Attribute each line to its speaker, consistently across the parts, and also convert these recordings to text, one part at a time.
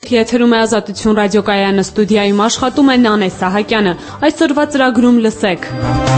Speaker 1: Ուղիղ եթերում է Ազատություն ռադիոկայանը, ստուդիայում աշխատում է Նանե Սահակյանը։ Այսօրվա ծրագրում լսեք.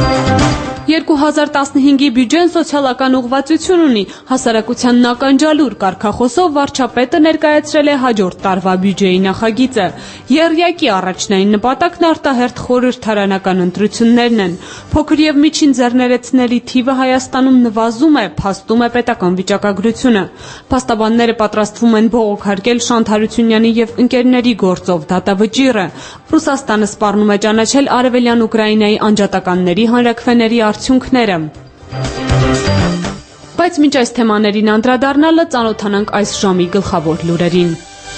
Speaker 1: 2015-ի բյուջեն սոցիալական ուղղվածություն ունի, հասարակության ականջալուր կարգախոսով վարչապետը ներկայացրել է հաջորդ տարվա բյուջեի նախագիծը։ Եռյակի առաջնային նպատակն արտահերթ խորհրդարանական ընտրություններն են։ Փոքր եւ միջին ձեռներեցների թիվը Հայաստանում նվազում է, փաստում է պետական վիճակագրությունը։ Փաստաբանները պատրաստվում են բողոքարկել Շանթ Հարությունյանի եւ ընկերների գործով դատավճիռը։ Ռուսաստանը սպառնում է ճանաչել Արևելյան Ուկրաինայի անջատականների հանրաքվեների արդյունքները։ Բայց մինչ այս թեմաներին անդրադառնալը ծանոթանանք այս ժամի գլխավոր լուրերին։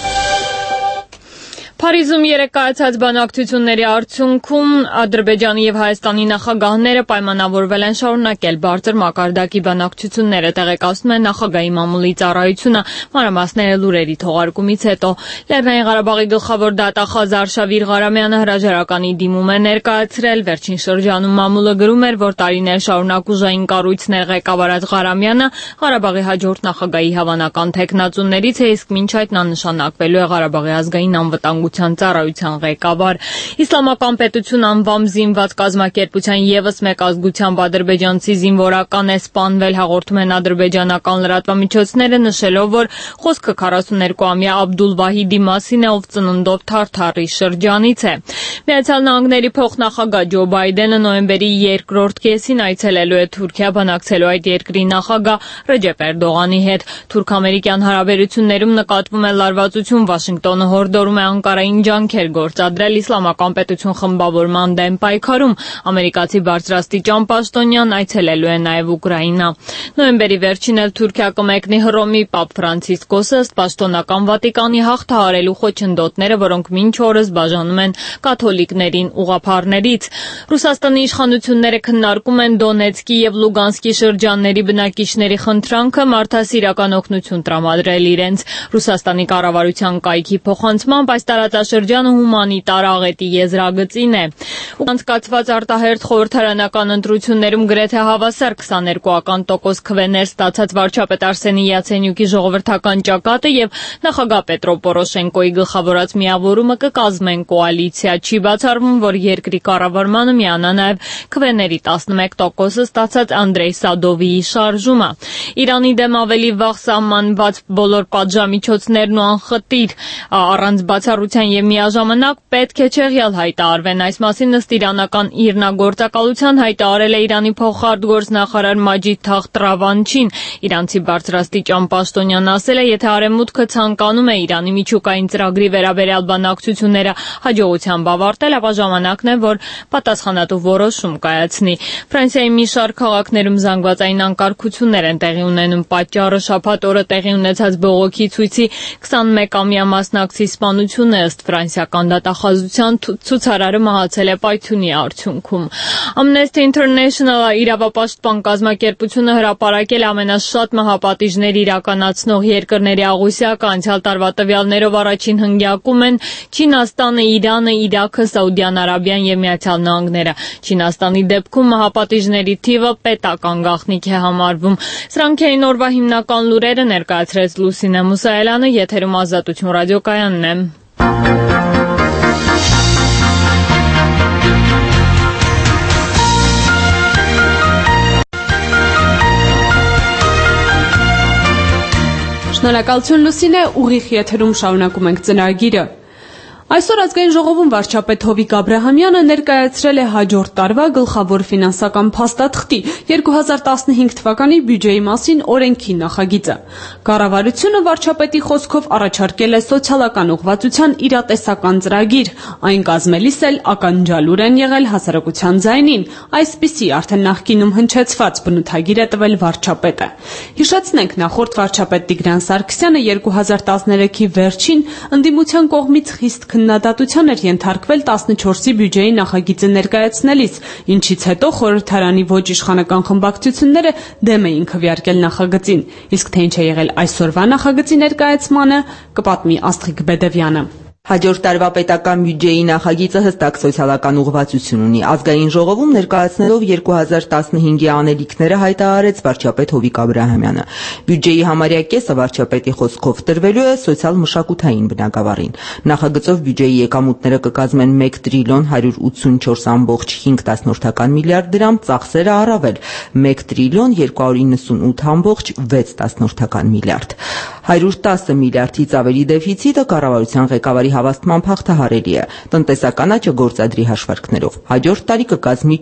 Speaker 2: Փարիզում երեկ կայացած բանակցությունների արդյունքում Ադրբեջանի եւ Հայաստանի նախագահները պայմանավորվել են շարունակել բարձր մակարդակի բանակցությունները, տեղեկացնում է նախագահի մամուլի ծառայությունը, մանրամասները լուրերի թողարկումից հետո։ Լեռնային Ղարաբաղի գլխավոր դատախազ Արշավիր Ղարամյանը հրաժարականի դիմում է ներկայացրել։ Վերջին շրջանում մամուլը գրում էր, որ տարիներ շարունակ ուժային կառույցներ ղեկավարած Ղարամյանը Ղարաբաղի հաջորդ նախագահի հավանական թեկնածուներից է, իսկ մինչ այդ նա նշանակվելու է Ղարաբաղի ազգային անվտանգության ծառայության ղեկավար։ Իսլամական պետություն անվամբ զինված կազմակերպության եւս մեկ ազգությամբ ադրբեջանցի զինվորական է սպանվել, հաղորդում են ադրբեջանական լրատվամիջոցները, նշելով, որ խոսքը 42-ամյա Աբդուլ Վահիդի մասին է, ով ծննդով Թարթարի շրջանից է։ Միացյալ Նահանգների փոխնախագահ Ջո Բայդենը նոյեմբերի երկրորդ կեսին այցելելու է Թուրքիա, բանակցելու այդ երկրի նախագահ Ռեջեփ Էրդողանի հետ։ Թուրք-ամերիկյան հարաբերություններում նկատվում է լարվածություն, Վաշինգտոնը հորդորում է Անկարային ջանքեր գործադրել իսլամական պետություն խմբավորման դեմ պայքարում։ Ամերիկացի բարձրաստիճան պաշտոնյան այցելելու է նաև Ուկրաինա։ Նոյեմբերի վերջին էլ Թուրքիա կմեկնի Հռոմի Պապ Ֆրանցիսկոսը, ըստ պաշտոնական Վատիկանի հաղթահարելու խոչընդոտները, որոնք մինչ օրս բաժանում են կաթոլիկներին ուղղափառներից։ Ռուսաստանի իշխանությունները քննարկում են Դոնեցկի եւ Լուգանսկի շրջանների բնակիչների խնդրանքը մարդասիրական օգնություն տրամադրել իրենց։ Ռուսաստանի կառավարության կայքի փոխանցմամբ այս տարածաշրջանը հումանիտար աղետի եզրագծին է։ Անցկացված արտահերթ խորհրդարանական ընտրություններում գրեթե հավասար 22% քվեներ ստացած վարչապետ Արսենի Յացենյուկի ժողովրդական ճակատը եւ նախագահ Պետրո Պորոշենկոյի գլխավորած միավորումը կկազմեն կոալիցիա։ Չի բացառվում, որ երկրի կառավարմանը միանա նաեւ քվեների 11% ստացած Անդրեյ Սադովիի շարժումը։ Իրանի դեմ ավելի վաղ սահմանված բոլոր պատժամիջոցներն ու անխտիր առանց բացառության եւ միաժամանակ պետք է չեղյալ հայտարարվեն։ Այս մասին ըստ իրանական իրնագործակալության հայտարարել է Իրանի փոխարտգործնախարար Մաջիդ Թախտ Ռավանչին։ Իրանցի բարձրաստիճան պաշտոնյան ասել է, եթե Արևմուտքը ցանկանում է Իրանի միջուկային ծրագրի վերաբերյալ բանակցությունները հաջողությամբ ավարտել, ապա ժամանակն է, որ պատասխանատու որոշում կայացնի։ Ֆրանսիայի մի շարք քաղաքներում զանգվածային անկարգություններ են տեղի ունենում։ Պատճառը շաբաթ օրը տեղի ունեցած բողոքի ցույցի 21-ամյա մասնակցի սպանությունը, ըստ ֆրանսիական դատախազության ցուցարարը մահացել է պայթյունի արդյունքում։ Amnesty International իրավապաշտպան կազմակերպությունը հրապարակել ամենաշատ մահապատիժներ իրականացնող երկրների աղյուսակը։ Անցյալ տարվա տվյալներով առաջին հնգյակում են Չինաստանը, Իրանը, Իրաքը, Սաուդյան Արաբիան եւ Միացյալ Նահանգները։ Չինաստանի դեպքում մահապատիժների թիվը պետական գաղտնիք է համարվում։ Սրանք էին օրվա հիմնական լուրերը, ներկայացրեց Լուսինե Մուսայելյանը, եթերում Ազատություն ռադիոկայանն է։
Speaker 1: Շնորհակալություն Լուսինե, ուղիղ եթերում շարունակում ենք ծրագիրը։ Այսօր ազգային ժողովում վարչապետ Հովիկ Աբրահամյանը ներկայացրել է հաջորդ տարվա գլխավոր ֆինանսական փաստաթղթի 2015 թվականի բյուջեի մասին օրենքի նախագիծը։ Կառավարությունը վարչապետի խոսքով առաջարկել է սոցիալական ուղղվածության իրատեսական ծրագիր, այն կազմելիս էլ ականջալուր են եղել հասարակության ձայնին, այսպիսի արդեն նախկինում հնչեցված բնութագիր է տվել վարչապետը։ Հիշեցնենք, նախորդ վարչապետ Տիգրան Սարգսյանը 2013-ի վերջին ընդդիմության կողմից խիստ քննադատության էր ենթարկվել 14-ի բյուջեի նախագիծը ներկայացնելիս, ինչից հետո խորհրդարանի ոչ իշխանական խմբակցությունները դեմ էին քվեարկել նախագծին, իսկ թե ինչ է եղել այսօրվա նախագծի ներկայացմանը, կպատմի Աստղիկ Բեդևյանը։
Speaker 3: Հաջորդ տարվա պետական բյուջեի նախագիծը հստակ սոցիալական ուղղվածություն ունի։ Ազգային ժողովում ներկայացնելով 2015-ի անելիքները հայտարարեց վարչապետ Հովիկ Աբրահամյանը։ Բյուջեի համարյա կեսը վարչապետի խոսքով տրվելու է սոցիալ-մշակութային բնագավառին։ Նախագծով բյուջեի եկամուտները կկազմեն 1 տրիլիոն 184.5 միլիարդ դրամ, ծախսերը առավել 1 տրիլիոն 298.6 միլիարդ։ 110 միլիարդից ավելի դեֆիցիտը կառավարության ղեկավարի հավաստմամբ հաղթահարելի է։ Տնտեսական աճը գործադրի հաշվարկներով հաջորդ տարի կկազմի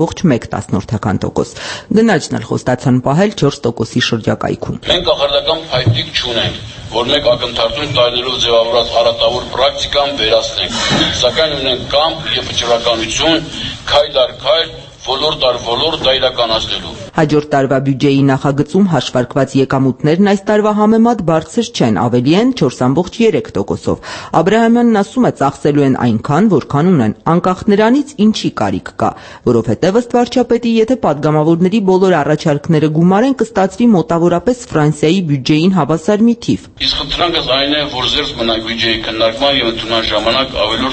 Speaker 3: 4.1%։ Գնաճն էլ խոստացան պահել 4%-ի շրջակայքում։
Speaker 4: Մենք կախարդական փայտիկ չունենք, որ մեկ ակնթարթում տարիներով ձևավորած առատավոր պրակտիկան վերացնենք, սակայն ունենք կամք եւ վճռականություն քայլ առ քայլ ոլորտ առ ոլորտ դա իրականացնելու։
Speaker 3: Հաջորդ տարվա բյուջեի նախագծում հաշվարկված եկամուտներն այս տարվա համեմատ բարձր չեն, ավելի են 4.3%-ով։ Աբրահամյանն ասում է, ծախսելու են այնքան, որքան ունեն, անկախ նրանից ինչի կարիք կա, որովհետև ըստ վարչապետի, եթե падգամավորների բոլոր առաջարկները գումարեն, կստացվի մոտավորապես Ֆրանսիայի բյուջեին հավասար մի թիվ։
Speaker 4: Իսկ խնդրանքս այն է, որ զերծ մնանք բյուջեի քննարկման եւ ընդունման ժամանակ ավելորդ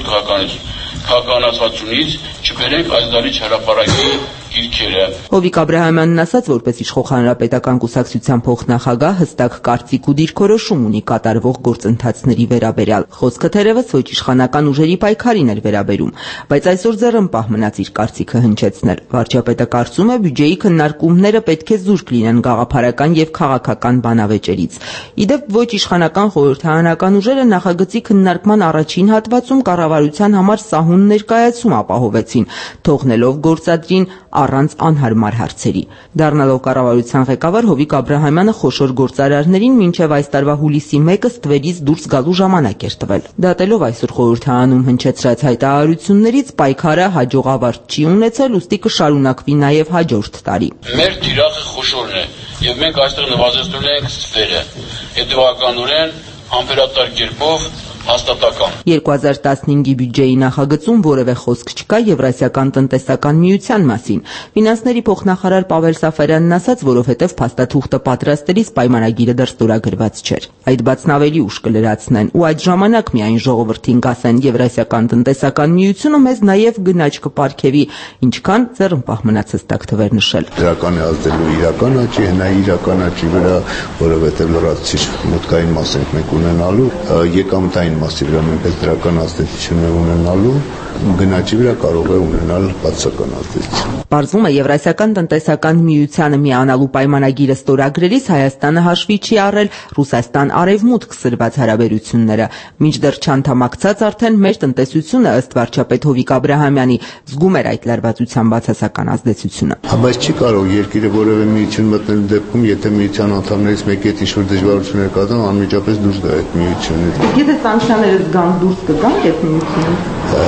Speaker 4: քաղաքականացվածությունից չբերենք այս դարիչ հրապարակի գիրքերը։
Speaker 3: Հովիկ Աբրահամյանն ասաց, որպես իշխող հանրապետական կուսակցության փոխնախագահ հստակ կարծիք ու դիրքորոշում ունի կատարվող գործընթացների վերաբերյալ։ Խոսքը թերևս ոչ իշխանական ուժերի պայքարին էր վերաբերում, բայց այսօր ձեռնպահ մնաց իր կարծիքը հնչեցնել։ Վարչապետը կարծում է, բյուջեի քննարկումները պետք է զուրկ լինեն գաղափարական եւ քաղաքական բանավեճերից։ Իդեպ ոչ իշխանական խորհրդարանական ուժերը նախագծի քննարկման առաջին հատվածում կառավարության համար սահուն ներկայացում ապահովեցին, թողնելով գործադրին առանց անհարմար հարցերի։ Դառնալով կառավարության ղեկավար Հովիկ Աբրահամյանը խոշոր գործարարներին մինչև այս տարվա հուլիսի 1-ը ստվերից դուրս գալու ժամանակ էր տվել։ Դատելով այսօր խորհրդարանում հնչեցրած հայտարարություններից պայքարը հաջողավարտ չի ունեցել, ուստի կշարունակվի նաև հաջորդ տարի։
Speaker 4: Մեր թիրախը խոշորն է եւ մենք այստեղ նվազեցնում ենք ստվերը։ Հետևականորեն համբերատար կերպով հաստատական։
Speaker 3: 2015-ի բյուջեի նախագծում որևէ խոսք չկա Եվրասիական տնտեսական միության մասին։ Ֆինանսների փոխնախարար Պավել Սաֆարյանն ասաց, որովհետև փաստաթուղթը պատրաստելիս պայմանագիրը դեռ ստորագրված չէր։ Այդ բացն ավելի ուշ կլրացնեն ու այդ ժամանակ միայն ժողովրդին կասեն Եվրասիական տնտեսական միությունը մեզ նաև գնաճ կպարգևի, ինչքան ձեռնպահ մնաց հստակ թվեր նշել։
Speaker 5: Դրական է ազդելու իրական աճի, հնայի իրական աճի վրա, որովհետև լրացուցիչ մուտքային մաս ենք մենք ունենալու, եկամտային մասի վրա մենք այս դրական ազդեցություն ունենալու, գնաճի վրա կարող է ունենալ բացական ազդեցություն։
Speaker 3: Պարզվում է Եվրասիական տնտեսական միությանը միանալու պայմանագիրը ստորագրելիս Հայաստանը հաշվի չի առել Ռուսաստան-Արևմուտք սրված հարաբերությունները։ Մինչդեռ չանդամակցած արդեն մեր տնտեսությունը ըստ վարչապետ Հովիկ Աբրահամյանի զգում էր այդ լարվածության բացասական ազդեցությունը։
Speaker 5: Բայց չի կարող երկիրը որևէ միություն մտնելու դեպքում, եթե միության անդամներից մեկի հետ ինչ-որ դժվարություններ կան, անմիջապես դուրս գա այդ միությունից։
Speaker 3: Եթե սանկցիաները զգան դուրս կգան այդ միությունից։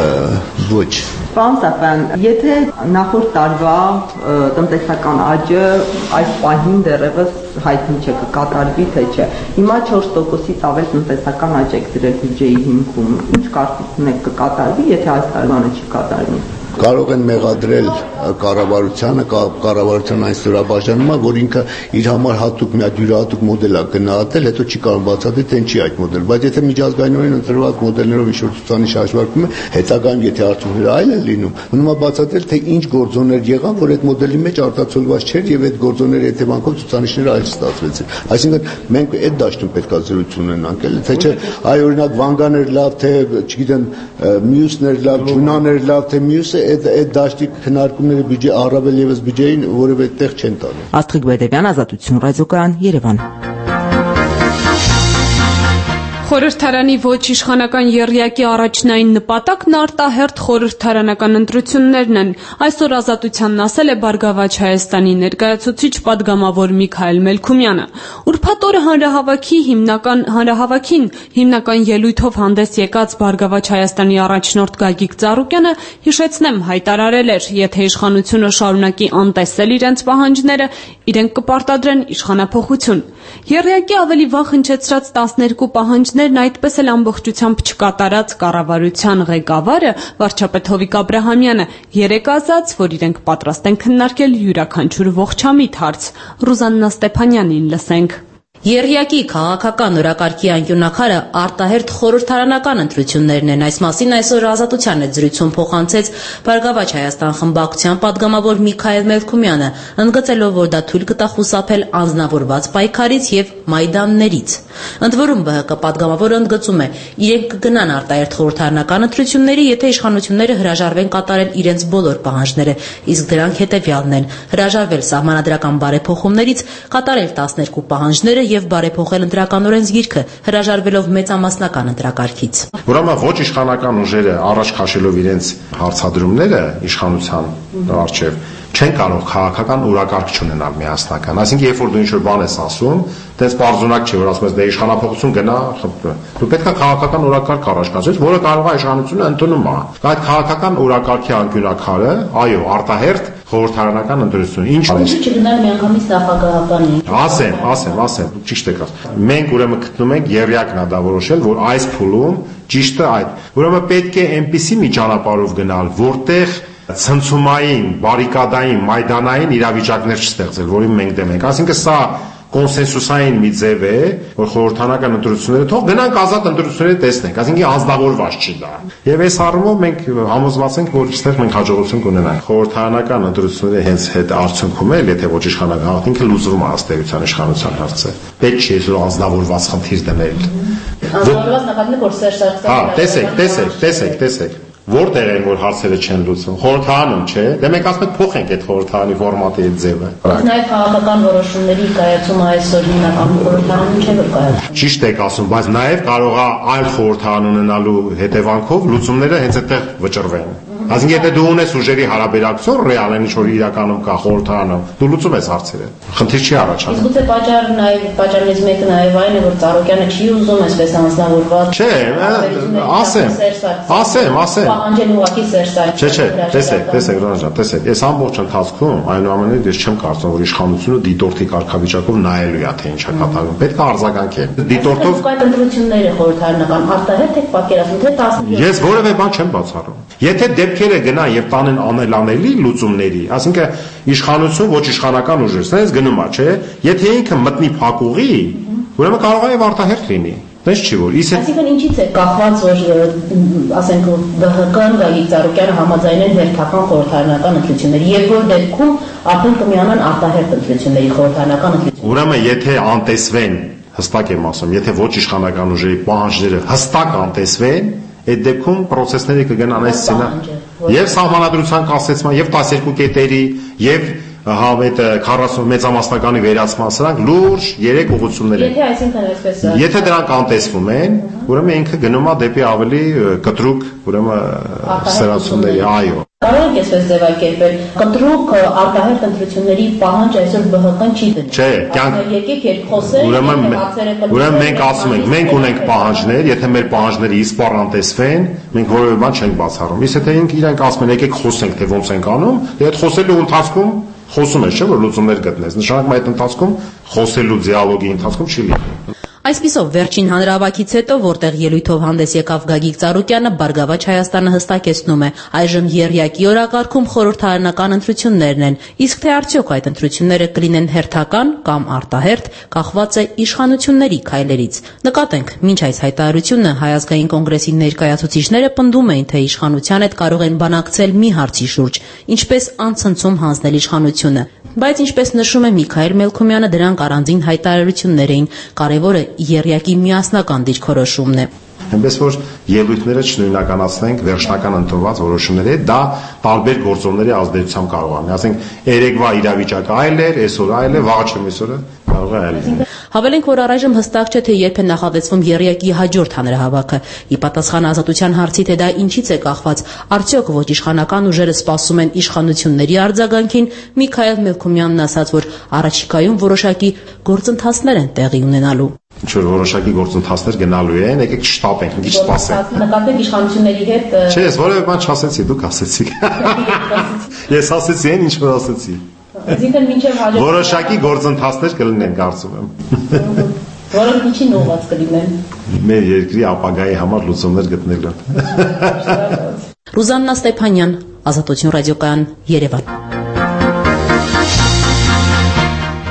Speaker 5: Ոչ։
Speaker 3: Պարոն Սաֆարյան, եթե նախորդ տարվա տնտեսական աճը այս պահին դեռևս հայտնի չէ կկատարվի թե չէ, հիմա 4%-ից ավել տնտեսական աճ եք դրել բյուջեի հիմքում, ինչ կարծիք ունեք կկատարվի, եթե այս տարվանը չի կատարվի։
Speaker 5: Կարող են մեղադրել կառավարությանը, կառավարության այն ստորաբաժանումը, որ ինքը իր համար հատուկ մի հատ յուրահատուկ մոդել է գնահատել, հետո չի կարող բացատրել, թե ինչի այդ մոդել։ Բայց եթե միջազգայինորեն ընտրված մոդելներով ինչ-որ ցուցանիշ հաշվարկվում է, հետագայում եթե արդյունքները այլ են լինում, մնում է բացատրել, թե ինչ գործոններ եղան, որ այդ մոդելի մեջ արտացոլված չէր եւ այդ գործոնների հետևանքով ցուցանիշները այլ ստացվեցին։ Այսինքն մենք այդ դաշտում պետք է զրույց ունենանք, էլ թե չէ, այ օրինակ Վանգաներ լավ, թե չգիտեմ, մյուսներ լավ, Ջունաներ լավ, թե մյուսը այդ դաշտի քննարկումները բյուջե առավել եւս բյուջեին որևէ տեղ չեն տալու։
Speaker 3: Աստղիկ Բեդևյան, Ազատություն ռադիոկայան, Երևան։
Speaker 1: Խորհրդարանի ոչ իշխանական եռյակի առաջնային նպատակն արտահերթ խորհրդարանական ընտրություններն են։ Այսօր Ազատությանն ասել է Բարգավաճ Հայաստանի ներկայացուցիչ պատգամավոր Միքայել Մելքումյանը։ Ուրբաթ օրը հանրահավաքին հիմնական ելույթով հանդես եկած Բարգավաճ Հայաստանի առաջնորդ Գագիկ Ծառուկյանը, հիշեցնեմ, հայտարարել էր, եթե իշխանությունը շարունակի անտեսել իրենց պահանջները, իրենք կպարտադրեն իշխանափոխություն։ Եռյակի ավելի վաղ հնչեցրած 12 պահանջներն այդպես էլ ամբողջությամբ չկատարած կառավարության ղեկավարը վարչապետ Հովիկ Աբրահամյանը երեկ ասաց, որ իրենք պատրաստ են քննարկել յուրաքանչյուր ողջամիտ հարց։ Ռուզաննա Ստեփանյանին լսենք։
Speaker 6: Եռյակի քաղաքական օրակարգի անկյունակարը արտահերթ խորհրդարանական ընտրություններն են։ Այս մասին այսօր Ազատության հետ զրույցում փոխանցեց Բարգավաճ Հայաստան խմբակցության падգամավոր Միքայել Մելքումյանը, ընդգծելով, որ դա թույլ կտա խուսափել անձնավորված պայքարից եւ մայդաններից։ Ընդ որում ԲՀԿ падգամավորը ընդգծում է, իրենք կգնան արտահերթ խորհրդարանական ընտրությունների, եթե իշխանությունները հրաժարվեն կատարել իրենց բոլոր պահանջները, իսկ դրանք հետեւյալն են՝ հրաժարվել սահմանադրական բարեփոխումներից, կատարել 12 պահանջները եւ բարեփոխել ընտրական օրենսգիրքը, հրաժարվելով մեծամասնական ընտրակարգից։
Speaker 7: Ուրեմն ոչ իշխանական ուժերը առաջ քաշելով իրենց հարցադրումները իշխանության առջև չեն կարող քաղաքական օրակարգ չունենալ միասնական։ Այսինքն, երբ որ դու ինչ-որ բան ես ասում, դες բարձունակ չէ, որ ասում ես դե իշխանափոխություն գնա, դու պետք է քաղաքական օրակարգ առաջ կացես, որը կարող է իշխանությունը ընդունում է։ Այդ քաղաքական օրակարգի անկյունակարը, այո, արտահերթ խորհրդարանական ընտրություն։ Ինչ
Speaker 6: չգնալ միանգամից նախագահականի։
Speaker 7: Ասեմ, ճիշտ եք ասում։ Մենք ուրեմն գտնում ենք եռյակն է դա որոշել, որ այս փուլում ճիշտը այդ։ Ուրեմն պետք է այնպիսի մի ճանապարհով գնալ, որտեղ ցնցումային, բարիկադային, մայդանային իրավիճակներ չստեղծել, որին մենք դեմ ենք։ Այսինքն սա կոնսենսուսային մի ձև է, որ խորհրդարանական ընտրությունները թող գնանք ազատ ընտրությունները տեսնենք, այսինքն անձնավորված չի դա։ Եվ այս առումով մենք համոզված ենք, որ այստեղ մենք հաջողություն կունենանք։ Խորհրդարանական ընտրությունների հենց հետ արդյունքում էլ, եթե ոչ իշխանական, ինքը լուծվում է ըստ էության իշխանության հարցը։ Պետք չի այսօր անձնավորված խնդիր դնել։
Speaker 6: Անձնավորված նկատի որ Սերժ Սարգսյանը
Speaker 7: տեսեք։ Որտեղ են որ հարցերը չեն լուծվում։ Խորհրդարանում չէ։ Դե մենք ասում ենք փոխենք այդ խորհրդարանի ֆորմատի այդ ձևը։
Speaker 6: Նաև քաղաքական որոշումների կայացումը այսօր հիմնական խորհրդարանում չէ որ կայացվում։
Speaker 7: Ճիշտ եք ասում, բայց նաև կարող է այլ խորհրդարան ունենալու հետևանքով լուծումները հենց այդտեղ վճռվեն։ Այսինքն եթե դու ունես ուժերի հարաբերակցություն ռեալ ինչ որ իրականում կա խորհրդարանում, դու լուծում ես հարցերը։ Խնդիր չի առաջանում։
Speaker 6: Իսկ գուցե պատճառներից մեկը նաև այն է, որ Ծառուկյանը չի ուզում այսպես անձնավորված։
Speaker 7: Չէ, ասեմ։
Speaker 6: Պահանջել ուղղակի Սերժ Սարգսյանը։
Speaker 7: Տեսեք, Ռոժան, տեսեք, այս ամբողջ ընթացքում այնուամենայնիվ ես չեմ կարծում, որ իշխանությունը դիտորդի կարգավիճակով նայելու է, թե ինչ է կատարվում։ Պետք է արձագանքել։ Դիտորդով
Speaker 6: այդ ընտրությունները խորհրդարանական արտահերթ եք պատկերացնում, թե 17։
Speaker 7: Ես որևէ բան չեմ բացառում։ Եթե դեպքերը գնան եւ տանեն անելանելի լուծումների, ասինքն իշխանություն ոչ իշխանական ուժեր, sense գնում է, չէ՞։ Եթե ինքը մտնի փակուղի, ուրեմն կարող է եւ արտահերթ լինի։ Դες չի որ։
Speaker 6: Այսինքն ինչից է կախված, որ ասենք ԲՀԿ-ն Գագիկ Ծառուկյանը համաձայնեն հերթական խորհրդարանական ընտրությունների, եւ որ դեպքում արդեն կմիանան արտահերթ ընտրությունների խորհրդարանական ընտրությունները։
Speaker 7: Ուրեմն եթե անտեսվեն, հստակ եմ ասում, եթե ոչ իշխանական ուժերի պահանջները հստակ անտեսվեն, այդ դեպքում process-ները կգնան այս սցենար եւ սահմանադրության կասեցման եւ 12 կետերի եւ այդ 40 մեծամասնականի վերացման սրանք լուրջ 3 ուղղություններ են։
Speaker 6: Եթե այսինքն այսպես
Speaker 7: Եթե դրանք անտեսվում են, ուրեմն ինքը գնում է դեպի ավելի կտրուկ, ուրեմն սերացումների, այո։
Speaker 6: Կարող եք այսպես ձևակերպել, կտրուկ արտահերթ ընտրությունների պահանջ այսօր ԲՀԿ-ն չի դնում։
Speaker 7: Չէ,
Speaker 6: եկեք երբ խոսենք,
Speaker 7: ուրեմն մենք ասում ենք, մենք ունենք պահանջներ, եթե մեր պահանջները իսպառ անտեսվեն, մենք որևէ բան չենք բացառում։ Իսկ եթե իրենք ասում են, եկեք խոսենք, թե ոնց ենք անում, դե այդ խոսելու ընթացքում խոսում ես, չէ՞ որ լուծումներ գտնես։ Նշանակում այդ ընթացքում խոսելու դիալոգի ընթացքում չի լինի։
Speaker 6: Այսպիսով վերջին հանրահավաքից հետո, որտեղ ելույթով հանդես եկավ Գագիկ Ծառուկյանը, Բարգավաճ Հայաստանը հստակեցնում է, այժմ եռյակի օրակարգում խորհրդարանական ընտրություններն են, իսկ թե արդյոք այդ ընտրությունները կլինեն հերթական կամ արտահերթ, կախված է իշխանությունների քայլերից։ Նկատենք, մինչ այս հայտարարությունը Հայ ազգային կոնգրեսի ներկայացուցիչները պնդում էին, թե իշխանության հետ կարող են բանակցել մի հարցի շուրջ, ինչպես անցնցում հանձնել իշխանությունը։ Բայց ինչպես նշում է Միքայել Մելքումյանը, դրանք առանձին հայտարարություններ էին, կարևորը եռյակի միասնական դիրքորոշումն է։
Speaker 7: Այնպես որ ելույթները չնույնականացնենք վերջնական ընդունված որոշումների հետ, դա տարբեր գործոնների ազդեցությամբ կարող է։ Ասենք երեկվա իրավիճակը այլ էր, այսօր այլ է, վաղը չեմ այսօրը կարող է այլ լինել։
Speaker 6: Հավելենք, որ առայժմ հստակ չէ, թե երբ է նախատեսվում եռյակի հաջորդ հանրահավաքը։ Ի պատասխան Ազատության հարցի, թե դա ինչից է կախված, արդյոք ոչ իշխանական ուժերը սպասում են իշխանությունների արձագանքին, Միքայել Մելքումյանն ասաց, որ առաջիկայում որոշակի գործընթացներ են տեղի ունենալու։
Speaker 7: Ինչ-որ որոշակի գործընթացներ գնալու են, եկեք չշտապենք, մի քիչ սպասենք։
Speaker 6: Նկատենք իշխանությունների հետ։
Speaker 7: Չէ, ես որևէ բան չասեցի, դուք ասեցիք։ Ես ասեցի այն, ինչ որ ասեցի։
Speaker 6: Այսինքն մինչև հաջորդ
Speaker 7: որոշակի գործընթացներ կլինեն, կարծում եմ։
Speaker 6: Որոնք ինչին ուղղված կլինեն։
Speaker 7: Մեր երկրի ապագայի համար լուծումներ գտնելու։
Speaker 6: Ռուզաննա Ստեփանյան, Ազատություն ռադիոկայան, Երևան։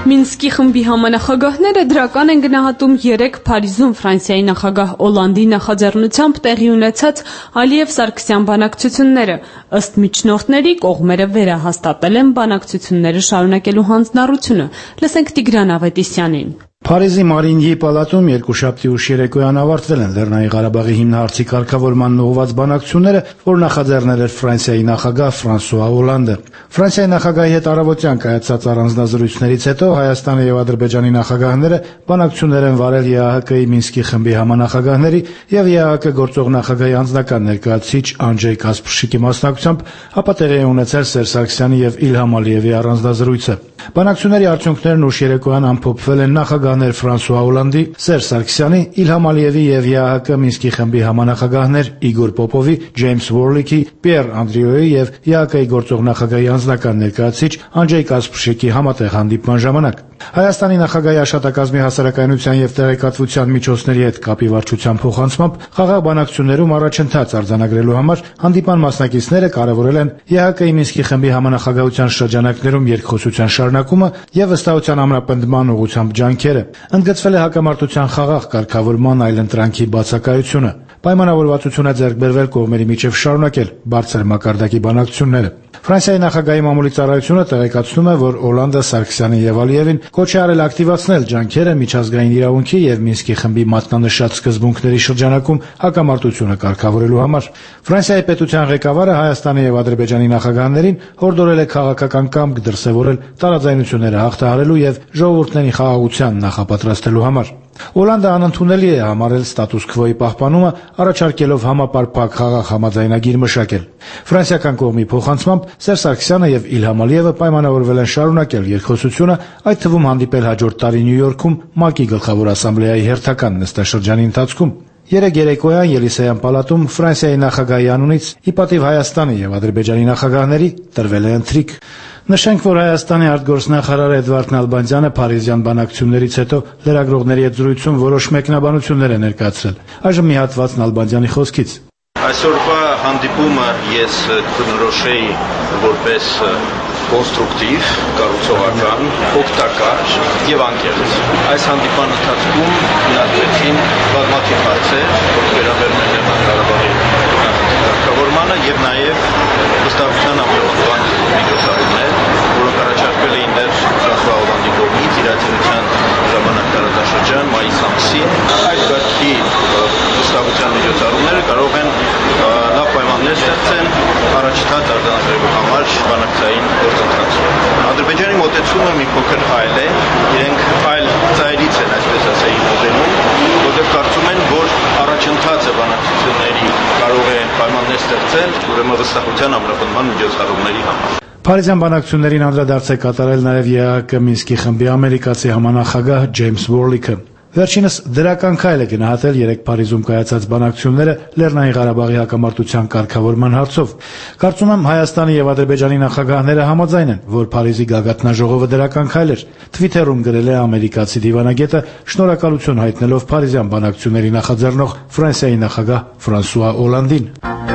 Speaker 1: Մինսկի խմբի համանախագահները դրական են գնահատում 3 Փարիզում Ֆրանսիայի նախագահ Օլանդի նախաձեռնությամբ տեղի ունեցած Ալիև-Սարգսյան բանակցությունները։ Ըստ միջնորդների կողմերը վերահաստատել են բանակցությունները շարունակելու հանձնառությունը։ Լսենք Տիգրան Ավետիսյանին։
Speaker 8: Փարիզի Մարինյի պալատում երկուշաբթի ուշ երեկոյան ավարտվել են Լեռնային Ղարաբաղի հիմնահարցի կարգավորման ուղղված բանակցությունները, որ նախաձեռնել էր Ֆրանսիայի նախագահ Ֆրանսուଆ Օլանդը։ Ֆրանսիայի նախագահի հետ առավոտյան կայացած առանձնազրույցներից հետո Հայաստանի եւ Ադրբեջանի նախագահները բանակցություններ են վարել ԵԱՀԿ-ի Մինսկի խմբի համանախագահների եւ ԵԱՀԿ գործող նախագահի անձնական ներկայացուցիչ Անջեյ Կասպրշիկի մասնակցությամբ, ապա տեղի է ունեցել Սերժ Սարգսյանի եւ Իլհամ Ալիևի առանձնազրույցը։ Բանակցությունների արդյունքներն ուշ երեկոյան ամփոփվել են նախագահներ Ֆրանսուଆ Օլանդի, Սերժ Սարգսյանի, Իլհամ Ալիևի եւ ԵԱՀԿ Մինսկի խմբի համանախագահներ Իգոր Պոպովի, Ջեյմս Վորլիքի, Պիեր Անդրիոյի եւ ԵԱՀԿ-ի գործող նախագահի անձնական ներկայացուցիչ Անջեյ Կասպրշիկի համատեղ հանդիպման ժամանակ։ Հայաստանի նախագահի աշտակազմի հասարակայնության եւ տեղեկատվության միջոցների հետ կապի վարչության փոխանցմամբ խաղաղ բանակցություններում առաջընթաց արձանագրելու համար հանդիպան մասնակիցները կարևորել են ԵԱՀԿ-ի Մինսկի խմբի համանախագահության շրջանակներում երկխոսության շարունակումը եւ վստահության ամրապնդման ուղղությամբ ջանքերը։ Ընդգծվել է հակամարտության խաղաղ կարգավորման այլընտրանքի բացակայությունը։ Պայմանավորվածություն է ձեռք բերվել կողմերի միջև շարունակել բարձր մակարդակի բանակցությունները։ Ֆրանսիայի նախագահի մամուլի ծառայությունը տեղեկացնում է, որ Օլանդը Սարգսյանին եւ Ալիևին կոչ է արել ակտիվացնել ջանքերը միջազգային իրավունքի եւ Մինսկի խմբի մատնանշած սկզբունքների շրջանակում հակամարտությունը կարգավորելու համար։ Ֆրանսիայի պետության ղեկավարը Հայաստանի եւ Ադրբեջանի նախագահներին հորդորել է քաղաքական կամք դրսեւորել տարաձայնությունները հաղթահարելու եւ ժողովուրդների խաղաղության նախապատրաստելու համար։ Օլանդը անընդունելի է համարել ստատուս քվոյի պահպանումը, առաջարկելով համապարփակ խաղաղ համաձայնագիր մշակել։ Ֆրանսիական կողմի փոխանցմամբ Սերժ Սարգսյանը եւ Իլհամ Ալիևը պայմանավորվել են շարունակել երկխոսությունը, այդ թվում հանդիպել հաջորդ տարի Նյու Յորքում ՄԱԿ-ի գլխավոր ասամբլեայի հերթական նստաշրջանի ընթացքում։ Երեկ երեկոյան Ելիսեյան պալատում Ֆրանսիայի նախագահի անունից ի պատիվ Հայաստանի եւ Ադրբեջանի նախագահների տրվել է ընթրիք։ Նշենք, որ Հայաստանի արտգործնախարար Էդվարդ Նալբանդյանը Փարիզյան բանակցություններից հետո լրագրողների հետ զրույցում որոշ մեկնաբանություններ է ներկայացրել։ Այժմ մի հատված Նալբանդյանի խոսքից։
Speaker 9: Այսօրվա հանդիպումը ես կնորոշեի որպես կոնստրուկտիվ, կառուցողական, օգտակար եւ անկեղծ։ Այս հանդիպան ընթացքում քննարկվեցին բազմաթիվ հարցեր, որ վերաբերում են Լեռնային Ղարաբաղի կարգավորմանը եւ նաեւ վստահության ամրապնդման միջոցառումներ, որոնք առաջարկվել էին դեռ Ֆրանսուଆ Օլանդի կողմից իրացության ժամանակ տարածաշրջան մայիս ամսին։ Այդ կարգի վստահության միջոցառումները կարող են լավ պայմաններ ստեղծեն առաջընթաց արձանագրելու համար բանակցային գործընթացում։ Ադրբեջանի մոտեցումը մի փոքր այլ է, իրենք այլ ծայրից են, այսպես ասեի, մոտենում, որտեղ կարծում են, որ առաջընթացը բանակցությունների կարող է պայմաններ ստեղծել, ուրեմն վստահության ամրապնդման միջոցառումների համար։
Speaker 8: Փարիզյան բանակցություններին անդրադարձ է կատարել նաև ԵԱՀԿ Մինսկի խմբի ամերիկացի համանախագահ Ջեյմս Վորլիքը։ Վերջինս դրական քայլ է գնահատել 3 Փարիզում կայացած բանակցությունները Լեռնային Ղարաբաղի հակամարտության կարգավորման հարցով։ Կարծում եմ Հայաստանի եւ Ադրբեջանի նախագահները համաձայն են, որ Փարիզի գագաթնաժողովը դրական քայլ էր։ Թվիթերում գրել է ամերիկացի դիվանագետը, շնորհակալություն հայտնելով Փարիզյան բանակցությունների նախաձեռնող Ֆրանսիայի նախագահ Ֆրանսուଆ Օլանդին։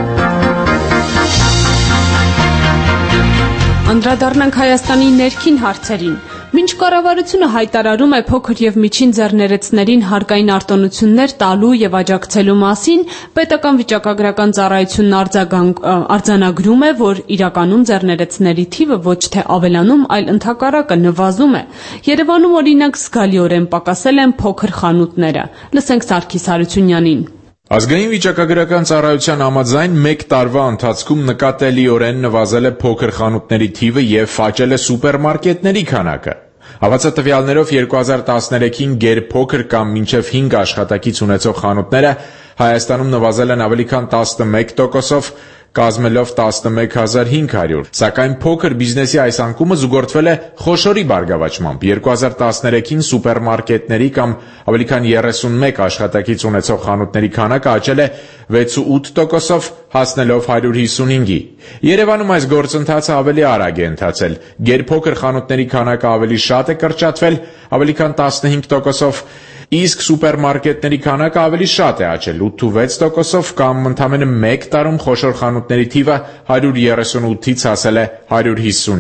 Speaker 1: Անդրադառնանք Հայաստանի ներքին հարցերին։ Մինչ կառավարությունը հայտարարում է փոքր եւ միջին ձեռներեցներին հարկային արտոնություններ տալու եւ աջակցելու մասին, պետական վիճակագրական ծառայությունն արձանագրում է, որ իրականում ձեռներեցների թիվը ոչ թե ավելանում, այլ ընդհակառակը նվազում է։ Երևանում օրինակ զգալիորեն պակասել են փոքր խանութները։ Լսենք Սարգիս Հարությունյանին։
Speaker 10: Ազգային վիճակագրական ծառայության համաձայն 1 տարվա ընթացքում նկատելիորեն նվազել է փոքր խանութների թիվը եւ աճել է սուպերմարկետների քանակը։ Հավասարտվյալներով 2013-ին գերփոքր կամ մինչև 5 աշխատակից ունեցող խանութները Հայաստանում նվազել են ավելի քան 11%-ով, կազմելով 11500, սակայն փոքր բիզնեսի այս անկումը զուգորդվել է խոշորի բարգավաճմամբ։ 2013-ին սուպերմարկետների կամ ավելի քան 31 աշխատակից ունեցող խանութների քանակը աճել է 6.8%-ով, հասնելով 155-ի։ Երևանում այս գործընթացը ավելի արագ է ընթացել։ Գերփոքր խանութների քանակը ավելի շատ է կրճատվել, ավելի քան 15%-ով, իսկ սուպերմարկետների քանակը ավելի շատ է աճել 8.6%-ով կամ ընդամենը 1 տարում խոշոր խանութների թիվը 138-ից հասել է 150-ի։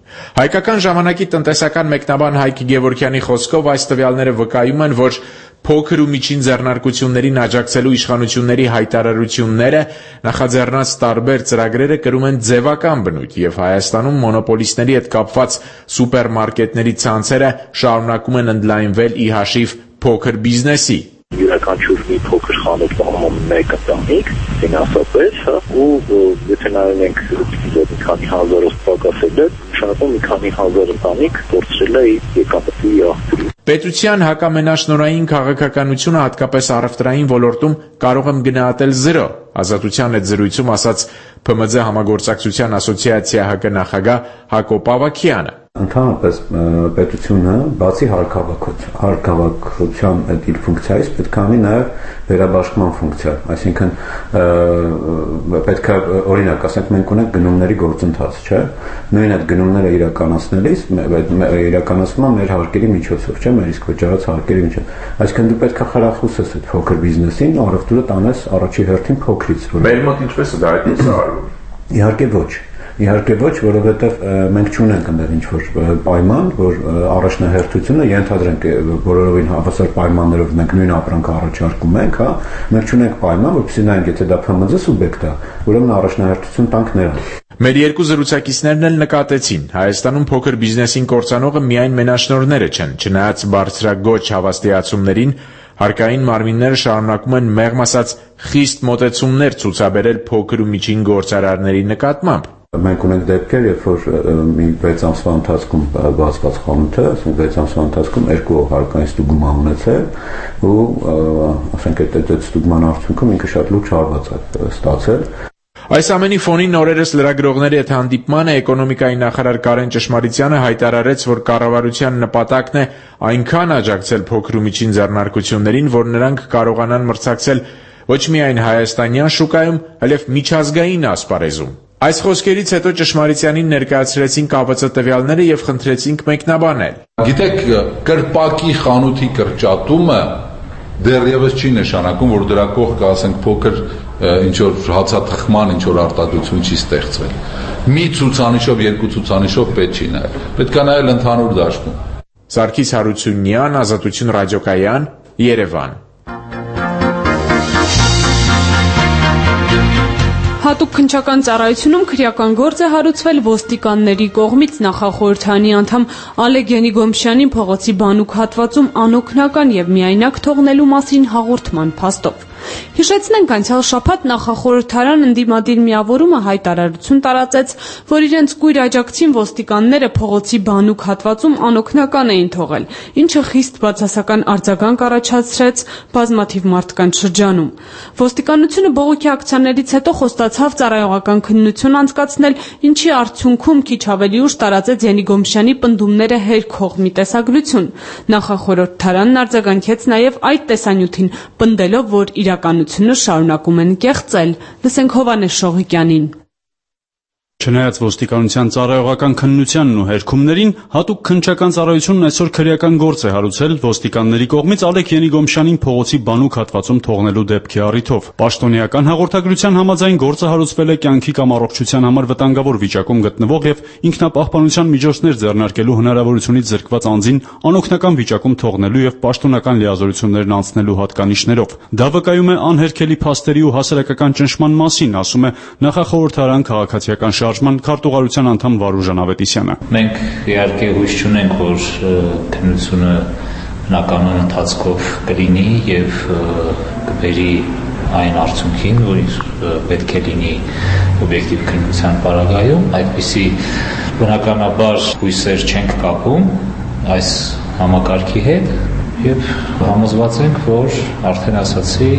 Speaker 10: Հայկական ժամանակի տնտեսական մեկնաբան Հայկ Գևորգյանի խոսքով այս տվյալները վկայում են, որ փոքր ու միջին ձեռնարկություններին աջակցելու իշխանությունների հայտարարությունները նախաձեռնած տարբեր ծրագրերը կրում են ձևական բնույթ եւ Հայաստանում մոնոպոլիստների հետ կապված սուպերմարկետների ցանցերը շարունակում են ընդլայնվել ի հաշիվ փոքր բիզնեսի։
Speaker 11: Յուրաքանչյուր մի փոքր խանութ բանում մեկ ընտանիք ֆինանսապես, ու եթե նայում ենք մի քանի հազարով պակասել է, նշանակում մի քանի հազար ընտանիք կորցրել է եկամտի աղբյուր։
Speaker 10: Պետության հակամենաշնորհային քաղաքականությունը հատկապես առևտրային ոլորտում կարող եմ գնահատել 0, Ազատության հետ զրույցում ասաց ՓՄԶ համագործակցության ասոցիացիա ՀԿ նախագահ Հակոբ Ավագյանը։
Speaker 12: Ընդհանրապես պետությունը բացի հարկավարության այդ իր ֆունկցիայից պետք է անի նաև վերաբաշխման ֆունկցիա, այսինքն պետք է օրինակ ասենք մենք ունենք գնումների գործընթաց, չէ՞, նույն այդ գնումները իրականացնելիս իրականացումը մեր հարկերի միջոցով, չէ՞, մեր իսկ վճարած հարկերի միջոցով, այսինքն դու պետք է խրախուսես այդ փոքր բիզնեսին, առևտուրը տանես առաջի հերթին փոքրից։
Speaker 10: Մեր մոտ ինչպես է դա այդպես արվում։
Speaker 12: Իհարկե ոչ, որովհետև մենք չունենք այնտեղ ինչ-որ պայման, որ առաջնահերթությունը ենթադրենք բոլորովին հավասար պայմաններով մենք նույն ապրանքը առաջարկում ենք, հա, մենք չունենք պայման, որպեսզի նայենք, եթե դա ՓՄԶ սուբյեկտ է, ուրեմն առաջնահերթություն տանք նրան։
Speaker 10: Մեր երկու զրուցակիցներն էլ նկատեցին, Հայաստանում փոքր բիզնեսին կործանողը միայն մենաշնորհները չեն, չնայած բարձրագոչ հավաստիացումներին, հարկային մարմինները շարունակում են մեղմ ասած խիստ մոտեցումներ ցուցաբերել փոքր ու միջին գործարարների նկատմամբ։
Speaker 12: Մենք ունենք դեպքեր, երբ որ մի 6 ամսվա ընթացքում բացված խանութը, ասենք 6 ամսվա ընթացքում 2 հարկային ստուգում է ունեցել, ու ասենք այդ ստուգման արդյունքում ինքը շատ լուրջ հարված է ստացել։
Speaker 10: Այս ամենի ֆոնին օրերս լրագրողների հետ հանդիպմանը էկոնոմիկայի նախարար Կարեն Ճշմարիտյանը հայտարարեց, որ կառավարության նպատակն է այնքան աջակցել փոքր ու միջին ձեռնարկություններին, որ նրանք կարողանան մրցակցել ոչ միայն հայաստանյան շուկայում, այլև միջազգային ասպարեզում։ Այս խոսքերից հետո Ճշմարիտյանին ներկայացրեցին ԿԱՎԾ տվյալները եւ խնդրեցինք մեկնաբանել։
Speaker 13: Գիտեք, կրպակի խանութի կրճատումը դեռևս չի նշանակում, որ դրա կողքը, ասենք, փոքր ինչ-որ հացաթխման ինչ-որ արտադրություն չի ստեղծվել։ Մի ցուցանիշով, երկու ցուցանիշով պետք չի նայել։ Պետք է նայել ընդհանուր դաշտում։
Speaker 10: Սարգիս Հարությունյան, Ազատություն ռադիոկայան, Երևան։
Speaker 1: Հատուկ քննչական ծառայությունում քրեական գործ է հարուցվել ոստիկանների կողմից նախախորհրդանի անդամ Ալեկ Յենիգոմշյանին փողոցի բանուկ հատվածում անօգնական եւ միայնակ թողնելու մասին հաղորդման փաստով։ Հիշեցնենք, անցյալ շաբաթ նախախորհրդարան ընդդիմադիր միավորումը հայտարարություն տարածեց, որ իրենց կույր աջակցին ոստիկանները փողոցի բանուկ հատվածում անօգնական էին թողել, ինչը խիստ բացասական արձագանք առաջացրեց բազմաթիվ մարդկանց շրջանում։ Ոստիկանությունը բողոքի ակցիաներից հետո խոստացավ ծառայողական քննություն անցկացնել, ինչի արդյունքում քիչ ավելի ուշ տարածեց Յենիգոմշյանի պնդումները հերքող մի տեսագրություն։ Նախախորհրդարանն արձագանքեց նաև այդ տեսանյութին, պնդելով, որ իրականությունը շարունակում են կեղծել։ Լսենք Հովհաննես Շողիկյանին։
Speaker 14: Չնայած ոստիկանության ծառայողական քննությանն ու հերքումներին, հատուկ քննչական ծառայությունն այսօր քրեական գործ է հարուցել ոստիկանների կողմից Ալեկ Յենիգոմշյանին փողոցի բանուկ հատվածում թողնելու դեպքի առիթով։ Պաշտոնեական հաղորդագրության համաձայն գործը հարուցվել է կյանքի կամ առողջության համար վտանգավոր վիճակում գտնվող եւ ինքնապահպանության միջոցներ ձեռնարկելու հնարավորությունից զրկված անձին անօգնական վիճակում թողնելու եւ պաշտոնական լիազորություններն անցնելու հատկանիշներով։ Դա վկայում է անհերքելի փաստերի ու հասարակական ճնշման մասին, ասում է նախախորհրդարան քաղաքացիական քարտուղարության անդամ Վարուժան Ավետիսյանը։
Speaker 15: Մենք իհարկե հույս չունենք, որ քննությունը բնականոն ընթացքով կլինի եւ կբերի այն արդյունքին, որ պետք է լինի օբյեկտիվ քննության պարագայում, այդպիսի բնականաբար հույսեր չենք կապում այս համակարգի հետ եւ համոզված ենք, որ արդեն ասացի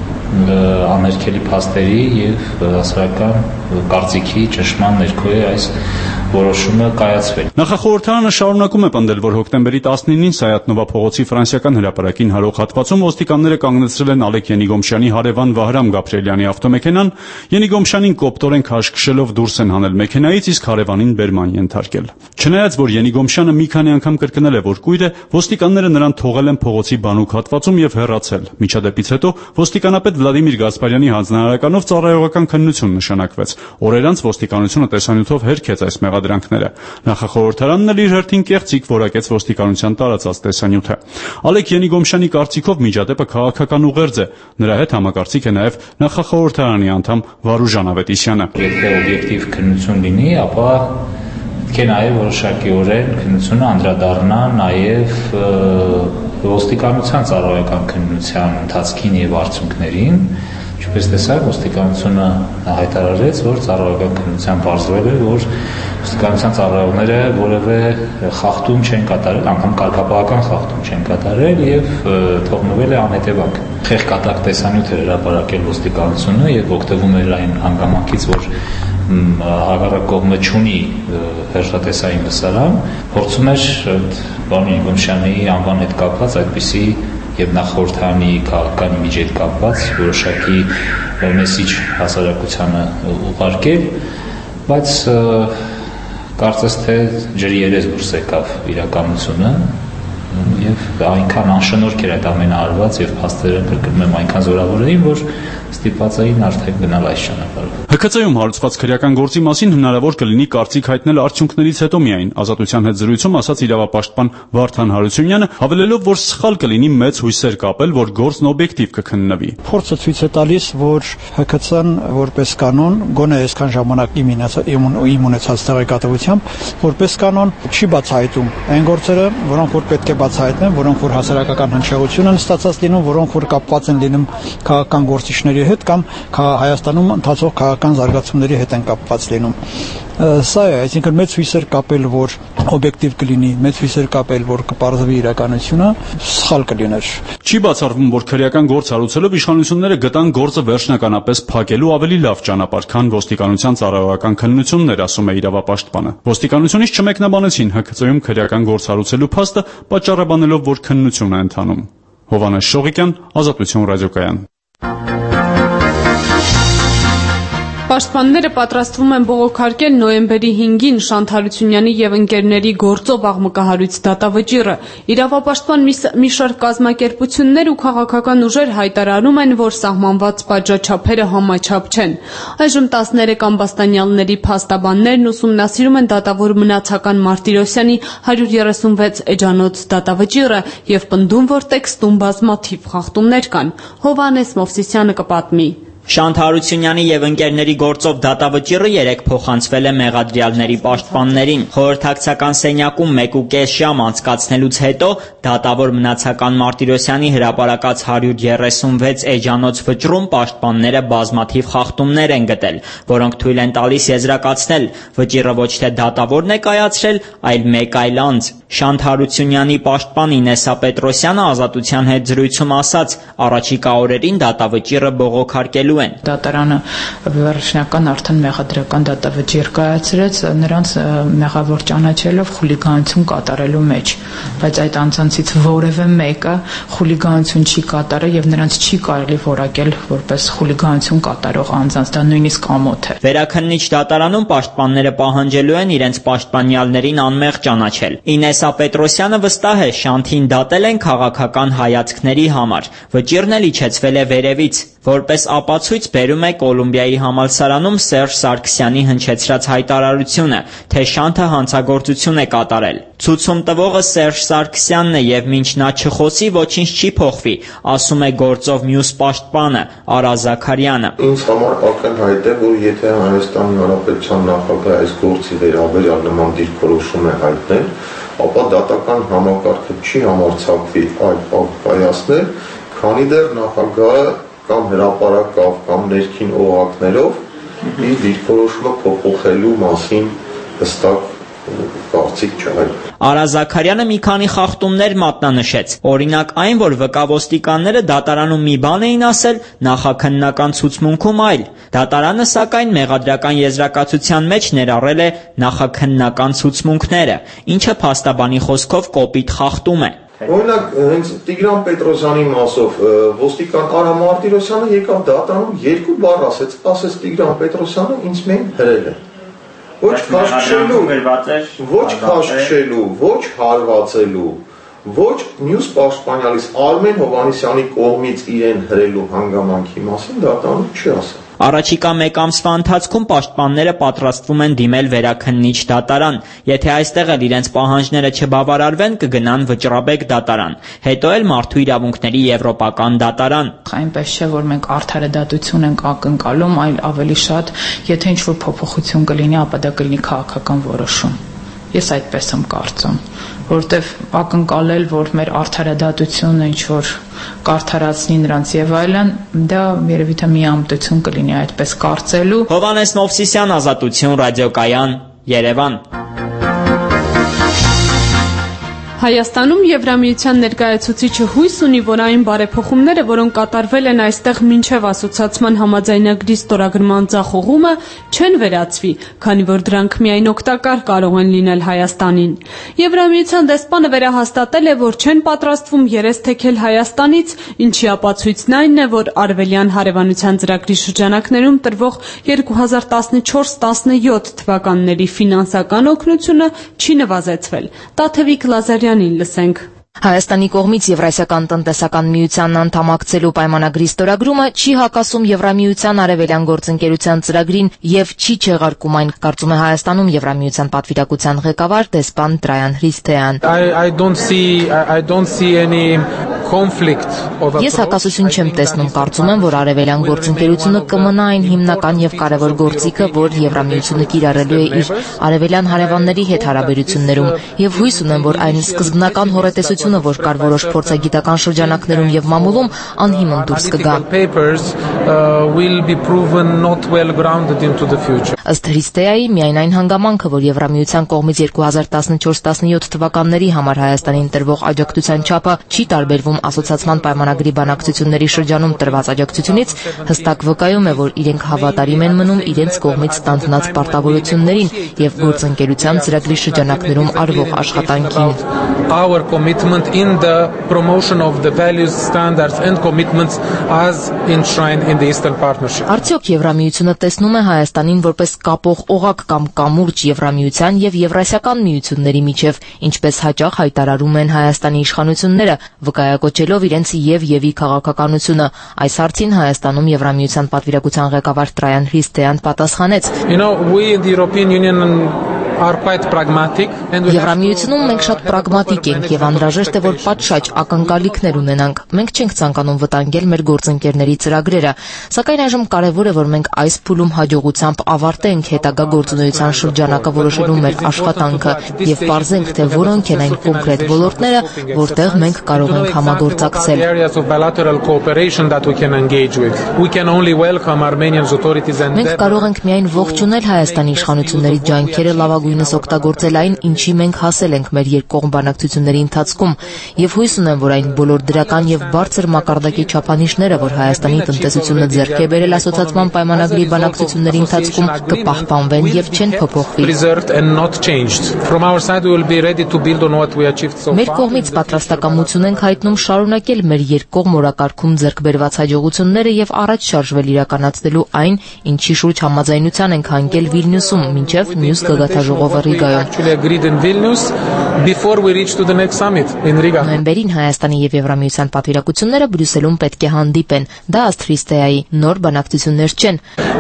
Speaker 15: անհերքելի փաստերի եւ հասարակական կարծիքի ճնշման ներքո է այս որոշումը կայացվել։
Speaker 14: Նախախորհրդարանը շարունակում է պնդել, որ հոկտեմբերի 19-ին Սայաթ-Նովա փողոցի ֆրանսիական հրապարակին հարող հատվածում ոստիկանները կանգնեցրել են Ալեկ Յենիգոմշյանի հարևան Վահրամ Գաբրիելյանի ավտոմեքենան, Յենիգոմշյանին կոպտորեն քաշքշելով դուրս են հանել մեքենայից, իսկ հարևանին բերման ենթարկել։ Չնայած որ Յենիգոմշյանը մի քանի անգամ կրկնել է, որ կույր է, ոստիկանները նրան թողել են փողոցի բանուկ հատվածում եւ հեռացել։ Միջադեպից հետո ոստիկանապետ Վլադիմիր Գասպարյանի հանձնարարականով ծառայողական քննություն նշանակվեց։ Օրեր անց ոստիկանությունը տեսանյութով հերքեց այս մեղադրանքը մեղադրանքները։ Նախախորհրդարանն էլ իր հերթին կեղծիք որակեց ոստիկանության տարածած տեսանյութը։ Ալեք Ենիգոմշյանի կարծիքով միջադեպը քաղաքական ուղերձ է։ Նրա հետ համակարծիք է նաև նախախորհրդարանի անդամ Վարուժան Ավետիսյանը։
Speaker 15: Եթե օբյեկտիվ քննություն լինի, ապա պետք է նաև որոշակիորեն քննությունը անդրադառնա նաև ոստիկանության ծառայական քննության ընթացքին եւ արդյունքներին, ինչպես տեսակ ոստիկանությունը հայտարարեց, որ ծառայական քննության բարձրվել է, որ ոստիկանության ծառայողները որևէ խախտում չեն կատարել, անգամ կարգապահական խախտում չեն կատարել եւ թողնվել է անհետևանք։ Խեղկատակ տեսանյութ էր հրապարակել ոստիկանությունը եւ օգտվում էր այն հանգամանքից, որ հակառակ կողմը չունի հերթատեսային լսարան, փորձում էր պարոն Ենիգոմշյանի անվան հետ կապված այդպիսի եւ նախորդանի քաղաքական իմիջի հետ կապված որոշակի մեսիջ հասարակությանը ուղարկել, բայց կարծես թե ջրի երես դուրս եկավ իրականությունը եւ այնքան անշնորհք էր այդ ամենը արված եւ փաստերը կրկնում եմ այնքան զորավոր էին, որ ստիպված էին արդեն գնալ այս ճանապարհով։
Speaker 14: ՀԿՑ-ում հարուցված քրեական գործի մասին հնարավոր կլինի կարծիք հայտնել արդյունքներից հետո միայն, Ազատության հետ զրույցում ասաց իրավապաշտպան Վարդան Հարությունյանը, հավելելով, որ սխալ կլինի մեծ հույսեր կապել, որ գործն օբյեկտիվ կքննվի։
Speaker 16: Փորձը ցույց է տալիս, որ ՀԿՑ-ն որպես կանոն, գոնե այսքան ժամանակ իմ ունեցած տեղեկատվությամբ, որպես կանոն չի բացահայտում այն գործերը, որոնք որ պետք է բացահայտեն, որոնք որ հասարակական հնչեղություն են ստացած լինում, որոնք որ կապված են լինում քաղաքական գործիչների հետ կամ Հայաստանում ընթացող քաղաքական զարգացումների հետ են կապված լինում։ Սա է, այսինքն մեծ հույսեր կապել, որ օբյեկտիվ կլինի, մեծ հույսեր կապել, որ կպարզվի իրականությունը, սխալ կլիներ։
Speaker 14: Չի բացառվում, որ քրեական գործ հարուցելով իշխանությունները գտան գործը վերջնականապես փակելու ավելի լավ ճանապարհ, քան ոստիկանության ծառայողական քննություններ, ասում է իրավապաշտպանը։ Ոստիկանությունից չմեկնաբանեցին ՀԿՑ-ում քրեական գործ հարուցելու փաստը, պատճառաբանելով, որ քննություն է ընթանում։ Հովհաննես Շողիկյան, Ազատություն ռադիոկայան։
Speaker 1: Պաշտպանները պատրաստվում են բողոքարկել նոյեմբերի 5-ին Շանթ Հարությունյանի եւ ընկերների գործով աղմկահարույց դատավճիռը։ Իրավապաշտպան մի շարք կազմակերպություններ ու քաղաքական ուժեր հայտարարում են, որ սահմանված պատժաչափերը համաչափ չեն։ Այժմ 13 ամբաստանյալների փաստաբաններն ուսումնասիրում են դատավոր Մնացական Մարտիրոսյանի 136 էջանոց դատավճիռը եւ պնդում, որ տեքստում բազմաթիվ խախտումներ կան։ Հովհաննես Մովսիսյանը կպատմի։
Speaker 17: Շանթ Հարությունյանի եւ ընկերների գործով դատավճիռը 3 փոխանցվել է մեղադրյալների պաշտպաններին։ Խորհրդակցական սենյակում 1.5 ժամ անցկացնելուց հետո դատավոր Մնացական Մարտիրոսյանի հրապարակած 136 էջանոց վճռում պաշտպանները բազմաթիվ խախտումներ են գտել, որոնք թույլ են տալիս եզրակացնել, վճիռը ոչ թե դատավորն է կայացրել, այլ մեկ այլ անձ։ Շանթ Հարությունյանի պաշտպան Ինեսա Պետրոսյանը Ազատության հետ զրույցում ասաց, առաջիկա օրերին դատավճիռը բողոքարկելու են։
Speaker 18: Դատարանը վերջնական արդեն մեղադրական դատավճիռ կայացրեց նրանց մեղավոր ճանաչելով խուլիգանություն կատարելու մեջ, բայց այդ անձանցից որևէ մեկը խուլիգանություն չի կատարել եւ նրանց չի կարելի որակել որպես խուլիգանություն կատարող անձանց, դա նույնիսկ ամոթ է։
Speaker 17: Վերաքննիչ դատարանում պաշտպանները պահանջելու են իրենց պաշտպանյալներին անմեղ ճանաչել։ Ինեսա Պետրոսյանը վստահ է, Շանթին դատել են քաղաքական հայացքների համար։ Վճիռն էլ իջեցվել է վերևից։ Որպես ապացույց բերում է Կոլումբիայի համալսարանում Սերժ Սարգսյանի հնչեցրած հայտարարությունը, թե Շանթը հանցագործություն է կատարել։ Ցուցում տվողը Սերժ Սարգսյանն է եւ մինչ նա չխոսի ոչինչ չի փոխվի, ասում է գործով մյուս պաշտպանը Արա Զաքարյանը։
Speaker 19: Ինձ համար ակնհայտ է, որ եթե Հայաստանի Հանրապետության նախագահը այս գործի վերաբերյալ նման դիրքորոշում է հայտնել, ապա դատական համակարգը չի համարձակվի այդ կայացնել, քանի դեռ նախագահը կամ հրապարակավ կամ ներքին օղակներով իր դիրքորոշումը փոփոխելու մասին հստակ կարծիք չունի։
Speaker 17: Արա Զաքարյանը մի քանի խախտումներ մատնանշեց։ Օրինակ այն, որ վկա-ոստիկանները դատարանում մի բան էին ասել, նախաքննական ցուցմունքում այլ։ Դատարանը սակայն մեղադրական եզրակացության մեջ ներառել է նախաքննական ցուցմունքները, ինչը փաստաբանի խոսքով կոպիտ խախտում է։
Speaker 19: Օրինակ, հենց Տիգրան Պետրոսյանի մասով ոստիկան Արա Մարտիրոսյանը եկավ դատարանում 2 բառ ասեց Տիգրան Պետրոսյանը ինձ մեն հրել է։ Ոչ քաշքշելու, ոչ հարվածելու, ոչ մյուս պաշտպանյալից Արմեն Հովհաննիսյանի կողմից իրեն հրելու հանգամանքի մասին դատարանում չի ասել։
Speaker 17: Առաջիկա մեկ ամսվա ընթացքում պաշտպանները պատրաստվում են դիմել վերաքննիչ դատարան։ Եթե այստեղ էլ իրենց պահանջները չբավարարվեն, կգնան Վճռաբեկ դատարան, հետո էլ Մարդու իրավունքների եվրոպական դատարան։
Speaker 18: Այնպես չէ, որ մենք արդարադատություն ենք ակնկալում, այլ ավելի շատ, եթե ինչ-որ փոփոխություն կլինի, ապա դա կլինի քաղաքական որոշում։ Ես այդպես եմ կարծում, որովհետև ակնկալել, որ մեր արդարադատությունը ինչ-որ կարդարացնի նրանց եւ այլն, դա երևի թե միամտություն կլինի այդպես կարծելու։
Speaker 17: Հովհաննես Մովսիսյան, Ազատություն, ռադիոկայան, Երևան։
Speaker 1: Հայաստանում Եվրամիության ներկայացուցիչը հույս ունի, որ այն բարեփոխումները, որոնք կատարվել են այստեղ մինչև ասոցիացման համաձայնագրի ստորագրման ձախողումը, չեն վերացվի, քանի որ դրանք միայն օգտակար կարող են լինել Հայաստանին։ Եվրամիության դեսպանը վերահաստատել է, որ չեն պատրաստվում երես թեքել Հայաստանից, ինչի ապացույցն այն է, որ Արևելյան հարևանության ծրագրի շրջանակներում տրվող 2014-17 թվականների ֆինանսական օգնությունը չի նվազեցվել։ Տաթևիկ Լազարյանին լսենք։
Speaker 20: Հայաստանի կողմից Եվրասիական տնտեսական միությանն անդամակցելու պայմանագրի ստորագրումը չի հակասում Եվրամիության արևելյան գործընկերության ծրագրին եւ չի չեղարկում այն, կարծում է Հայաստանում Եվրամիության պատվիրակության ղեկավար դեսպան Տրայան Հրիստեան։ Ես հակասություն չեմ տեսնում, կարծում եմ, որ արևելյան գործընկերությունը կմնա այն հիմնական եւ կարեւոր գործիքը, որ Եվրամիությունը կիրառելու է իր արևելյան հարևանների հետ հարաբերություններում եւ հույս ունեմ, որ այն սկզբնական հորետեսությունը, որ կար որոշ փորձագիտական շրջանակներում եւ մամուլում, անհիմն դուրս կգա։ Ըստ Հրիստեայի, միայն այն հանգամանքը, որ Եվրամիության կողմից 2014-17 թվականների համար Հայաստանին տրվող աջակցության չափը չի տարբերվում ասոցիացման պայմանագրի բանակցությունների շրջանում տրված աջակցությունից, հստակ վկայում է, որ իրենք հավատարիմ են մնում իրենց կողմից ստանձնած պարտավորություններին եւ գործընկերության ծրագրի շրջանակներում արվող աշխատանքին։
Speaker 21: Our commitment in the promotion of the values, standards and commitments as enshrined in the Eastern Partnership.
Speaker 20: Արդյոք Եվրամիությունը տեսնում է Հայաստանին որպես կապող օղակ կամ կամուրջ Եվրամիության եւ Եվրասիական միությունների միջև, ինչպես հաճախ հայտարարում են Հայաստանի իշխանությունները, վկայակոչելով իրենց եւ-եւի քաղաքականությունը։ Այս հարցին Հայաստանում Եվրամիության պատվիրակության ղեկավար Տրայան Հրիստեան պատասխանեց.
Speaker 21: We in the European Union are quite pragmatic and
Speaker 20: Եվրամիությունում մենք շատ պրագմատիկ ենք եւ անհրաժեշտ է որ պատշաճ ակնկալիքներ ունենանք։ Մենք չենք ցանկանում վտանգել մեր գործընկերների ծրագրերը, սակայն այժմ կարեւոր է որ մենք այս փուլում հաջողությամբ ավարտենք հետագա գործունեության շրջանակը որոշելու մեր աշխատանքը եւ բարձենք թե որոնք են այն կոնկրետ ոլորտները, որտեղ մենք կարող ենք համագործակցել։ Մենք կարող ենք միայն ողջունել Հայաստանի իշխանությունների ջանքերը լավագույնս օգտագործել այն, ինչի մենք հասել ենք մեր երկկողմ բանակցությունների ընթացքում, եւ հույս ունեմ, որ այն բոլոր դրական եւ բարձր մակարդակի չափանիշները, որ Հայաստանի տնտեսությունը ձեռք է բերել ասոցիացման պայմանագրի բանակցությունների ընթացքում, կպահպանվեն եւ չեն փոփոխվի։ Մեր կողմից պատրաստակամություն ենք հայտնում շարունակել մեր երկկողմ օրակարգում ձեռք բերված հաջողությունները եւ առաջ շարժվել իրականացնելու այն, ինչի շուրջ համաձայնության ենք հանգել Վիլնյուսում, մինչեւ մյուս գագաթաժողովը Ռիգայում։ Նոյեմբերին Հայաստանի եւ Եվրամիության պատվիրակությունները Բրյուսելում պետք է հանդիպեն։ Դա ըստ Հրիստեայի նոր բանակցություններ չեն։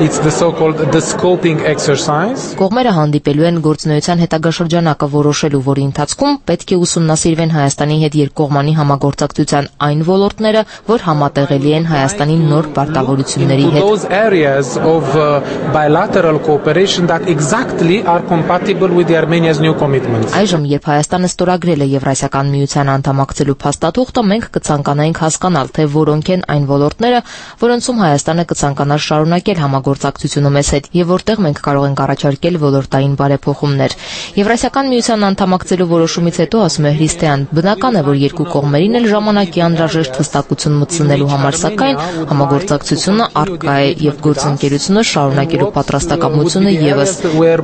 Speaker 20: Կողմերը հանդիպելու են գործունեության հետագա շրջանակը որոշելու, որի ընթացքում պետք է ուսումնասիրվեն Հայաստանի հետ երկկողմանի համագործակցության այն ոլորտները, որ համատեղելի են Հայաստանի նոր պարտավորությունների հետ։ Այժմ, երբ Հայաստանը ստորագրել է Եվրասիական միության անդամակցելու փաստաթուղթը, մենք կցանկանայինք հասկանալ, թե որոնք են այն ոլորտները, որոնցում Հայաստանը կցանկանա շարունակել համագործակցությունը մեզ հետ եւ որտեղ մենք կարող ենք առաջարկել ոլորտային բարեփոխումներ։ Եվրասիական միության անդամակցելու որոշումից հետո, ասում է Հրիստեան, բնական է, որ երկու կողմերին էլ ժամանակի անհրաժեշտ հստակություն մտցնելու համար, սակայն համագործակցությունը առկա է եւ գործընկերությունը շարունակելու պատրաստակամությունը եւս։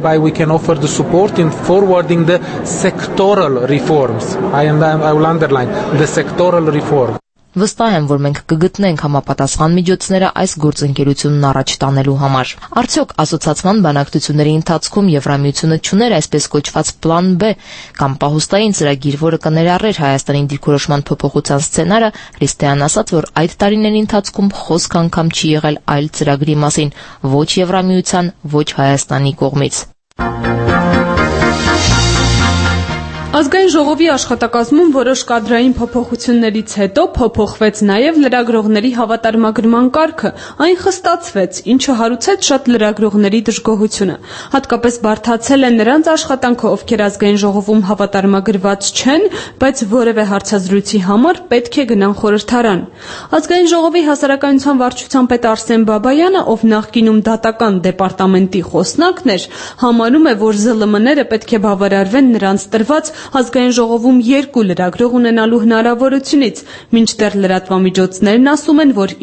Speaker 21: In forwarding the sectoral reforms. I will underline the sectoral reform.
Speaker 20: Վստահ եմ, որ մենք կգտնենք համապատասխան միջոցները այս գործընկերությունն առաջ տանելու համար։ Արդյոք ասոցիացիան բանակցությունների ընթացքում Եվրամիությունը չուներ այսպես կոչված պլան B կամ պահուստային ծրագիր, որը կներառեր Հայաստանի դիրքորոշման փոփոխության սցենարը, Քրիստիան ասաց, որ այդ տարիների ընթացքում խոսք անգամ չի եղել այլ ծրագրի մասին, ոչ Եվրամիության, ոչ Հայաստանի կողմից։
Speaker 1: Ազգային ժողովի աշխատակազմում որոշ կադրային փոփոխություններից հետո փոփոխվեց նաև լրագրողների հավատարմագրման կարգը, այն խստացվեց, ինչը հարուցեց շատ լրագրողների դժգոհությունը։ Հատկապես բարդացել է նրանց աշխատանքը, ովքեր ազգային ժողովում հավատարմագրված չեն, բայց որևէ հարցազրույցի համար պետք է գնան խորհրդարան։ Ազգային ժողովի հասարակայնության վարչության պետ Արսեն Բաբայանը, ով նախկինում դատական դեպարտամենտի խոսնակն էր, համարում է, որ ԶԼՄ-ները պետք է բավարարվեն նրանց տրված Ազգային ժողովում 2 լրագրող ունենալու հնարավորությունից, մինչդեռ լրատվամիջոցներն ասում են, որ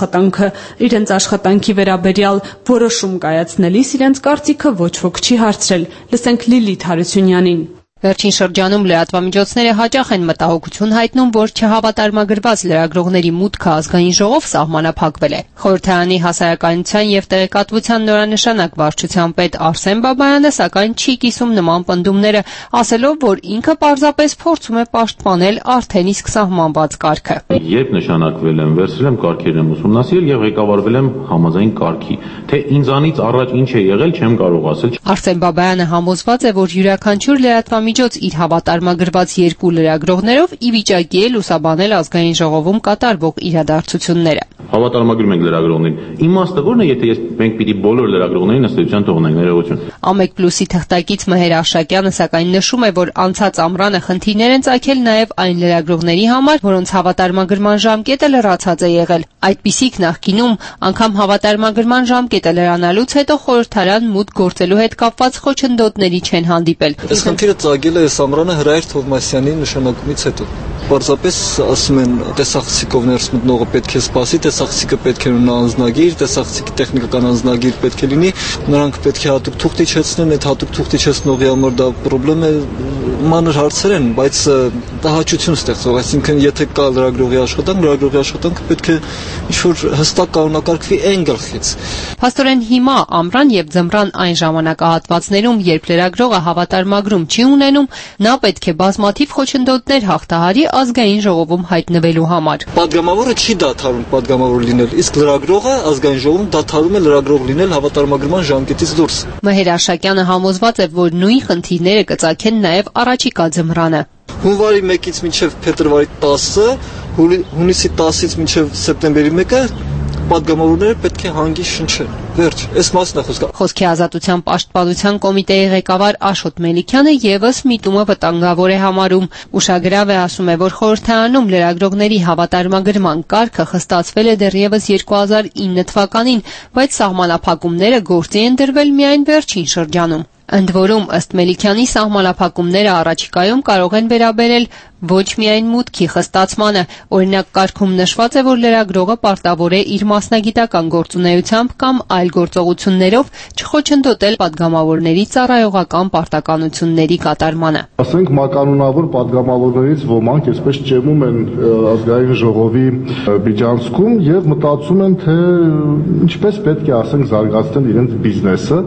Speaker 1: իրենց աշխատանքի վերաբերյալ որոշում կայացնելիս իրենց կարծիքը ոչ ոք չի հարցրել։ Լսենք Լիլիթ Հարությունյանին։
Speaker 2: Վերջին շրջանում լրատվամիջոցները հաճախ են մտահոգություն հայտնում, որ չհավատարմագրված լրագրողների մուտքը ազգային ժողով սահմանափակվել է։ Խորհրդարանի հասարակայնության եւ տեղեկատվության նորանշանակ վարչության պետ Արսեն Բաբայանը սակայն չի կիսում նման պնդումները, ասելով, որ ինքը պարզապես փորձում է պաշտպանել արդեն իսկ սահմանված կարգը։
Speaker 22: Երբ նշանակվել եմ, վերցրել եմ կարգերն եմ ուսումնասիրել եւ ղեկավարվել եմ համաձայն կարգի, թե ինձանից առաջ ինչ է եղել, չեմ կարող ասել։
Speaker 2: Արսեն Բաբայանը համոզված է, որ յուրաքանչյուր լրատվամիջոց իր հավատարմագրված 2 լրագրողներով ի վիճակի է լուսաբանել ազգային ժողովում կատարվող իրադարձությունները։
Speaker 22: Հավատարմագրում ենք լրագրողներին։ Իմաստը ո՞րն է, եթե մենք պիտի բոլոր լրագրողներին ըստեյության թողնենք, ներողություն։
Speaker 2: Ամեկ պլյուսի թղթակից Մհեր Արշակյանը սակայն նշում է, որ անցած ամռանը խնդիրներ են ծագել նաև այն լրագրողների համար, որոնց հավատարմագրման ժամկետը լրացած է եղել։ Այդպիսիք նախկինում անգամ հավատարմագրման ժամկետը լրանալուց հետո խորհրդարան մուտք գործելու հետ կապված խոչընդոտների չեն հանդիպել։
Speaker 23: Այս խնդիրը ծագել է այս ամռանը Հրայր Թովմասյանի նշանակումից հետո։ Պարզապես ասում են տեսախցիկով ներս մտնողը պետք է սպասի, տեսախցիկը պետք է ունենա անձնագիր, տեսախցիկի տեխնիկական անձնագիր պետք է լինի, նրանք պետք է հատուկ թուղթ իջեցնեն, այդ հատուկ թուղթ իջեցնողի համար դա խնդրեմ է, մանր հարցեր են, բայց տհաճություն ստեղծող, այսինքն եթե կա լրագրողի աշխատանքը պետք է ինչ-որ հստակ կանոնակարգվի այն գլխից։
Speaker 2: Փաստորեն հիմա ամռան եւ ձմռան այն ժամանակահատվածներում, երբ լրագրողը հավատարմագրում չի ունենում, նա պետք է բազմաթիվ խոչընդոտներ հաղթահարի ազգային ժողովում հայտնվելու համար։
Speaker 23: Պատգամավորը չի դադարում պատգամավոր լինել, իսկ լրագրողը ազգային ժողովում դադարում է լրագրող լինել հավատարմագրման ժամկետից դուրս։
Speaker 2: Մհեր Արշակյանը համոզված է, որ նույն խնդիրները կծագեն նաև առաջիկա ձմռանը։
Speaker 23: Հունվարի 1-ից մինչև փետրվարի 10-ը, հունիսի 10-ից մինչև սեպտեմբերի 1-ը պատգամավորները պետք է հանգիստ շնչեն։ Վերջ, այս մասն է խոսքը։
Speaker 2: Խոսքի ազատության պաշտպանության կոմիտեի ղեկավար Աշոտ Մելիքյանը եւս միտումը վտանգավոր է համարում։ Ուշագրավ է ասում է, որ խորհրդարանում լրագրողների հավատարմագրման կարգը խստացվել է դեռևս 2009 թվականին, բայց սահմանափակումները գործի են դրվել միայն վերջին շրջանում։ Ընդ որում, ըստ Մելիքյանի, սահմանափակումները առաջիկայում կարող են վերաբերել ոչ միայն մուտքի խստացմանը, օրինակ կարգում նշված է, որ լրագրողը պարտավոր է իր մասնագիտական գործունեությամբ կամ այլ գործողություններով չխոչընդոտել պատգամավորների ծառայողական պարտականությունների կատարմանը։
Speaker 24: Ասենք մականունավոր պատգամավորներից ոմանք այսպես ճեմում են ազգային ժողովի միջանցքում եւ մտածում են, թե ինչպես պետք է ասենք զարգացնել իրենց բիզնեսը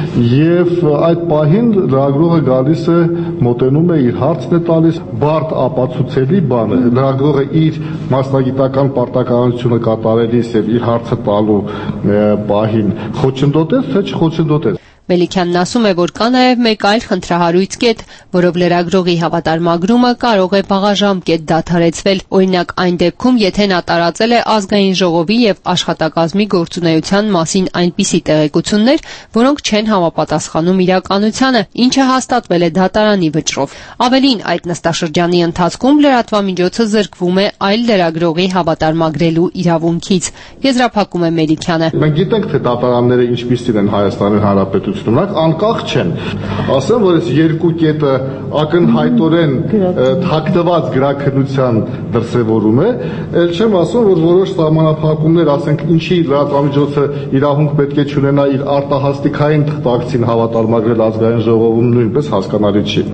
Speaker 24: եւ այդ պահին լրագրողը գալիս է, մոտենում է, իր հարցն է տալիս, բարդ ապացուցելի բան է։ Լրագրողը իր մասնագիտական պարտականությունը կատարելիս եւ իր հարցը տալու պահին խոչընդոտեց, թե չխոչընդոտեց։
Speaker 2: Մելիքյանն ասում է, որ կա նաև մեկ այլ խնդրահարույց կետ, որով լրագրողի հավատարմագրումը կարող է բաղաժամկետ դադարեցվել, օրինակ այն դեպքում, եթե նա տարածել է ազգային ժողովի եւ աշխատակազմի գործունեության մասին այնպիսի տեղեկություններ, որոնք չեն համապատասխանում իրականությանը, ինչը հաստատվել է դատարանի վճռով։ Ավելին, այդ նստաշրջանի ընթացքում լրատվամիջոցը զրկվում է այլ լրագրողի հավատարմագրելու իրավունքից, եզրափակում է Մելիքյանը։
Speaker 24: Մենք գիտենք, թե դատարանները ինչպիսին են Հայաստանի Հանրապետությունում, նրանք անկախ չեն։ Ասեմ, որ այս երկու կետը ակնհայտորեն թաքնված գրաքննության դրսևորում է, ել չեմ ասում, որ որոշ սահմանափակումներ, ասենք, ինչի լրատվամիջոցը իրավունք պետք է չունենա իր արտահասթիկային թղթակցին հավատարմագրել ազգային ժողովում, նույնպես հասկանալի չի։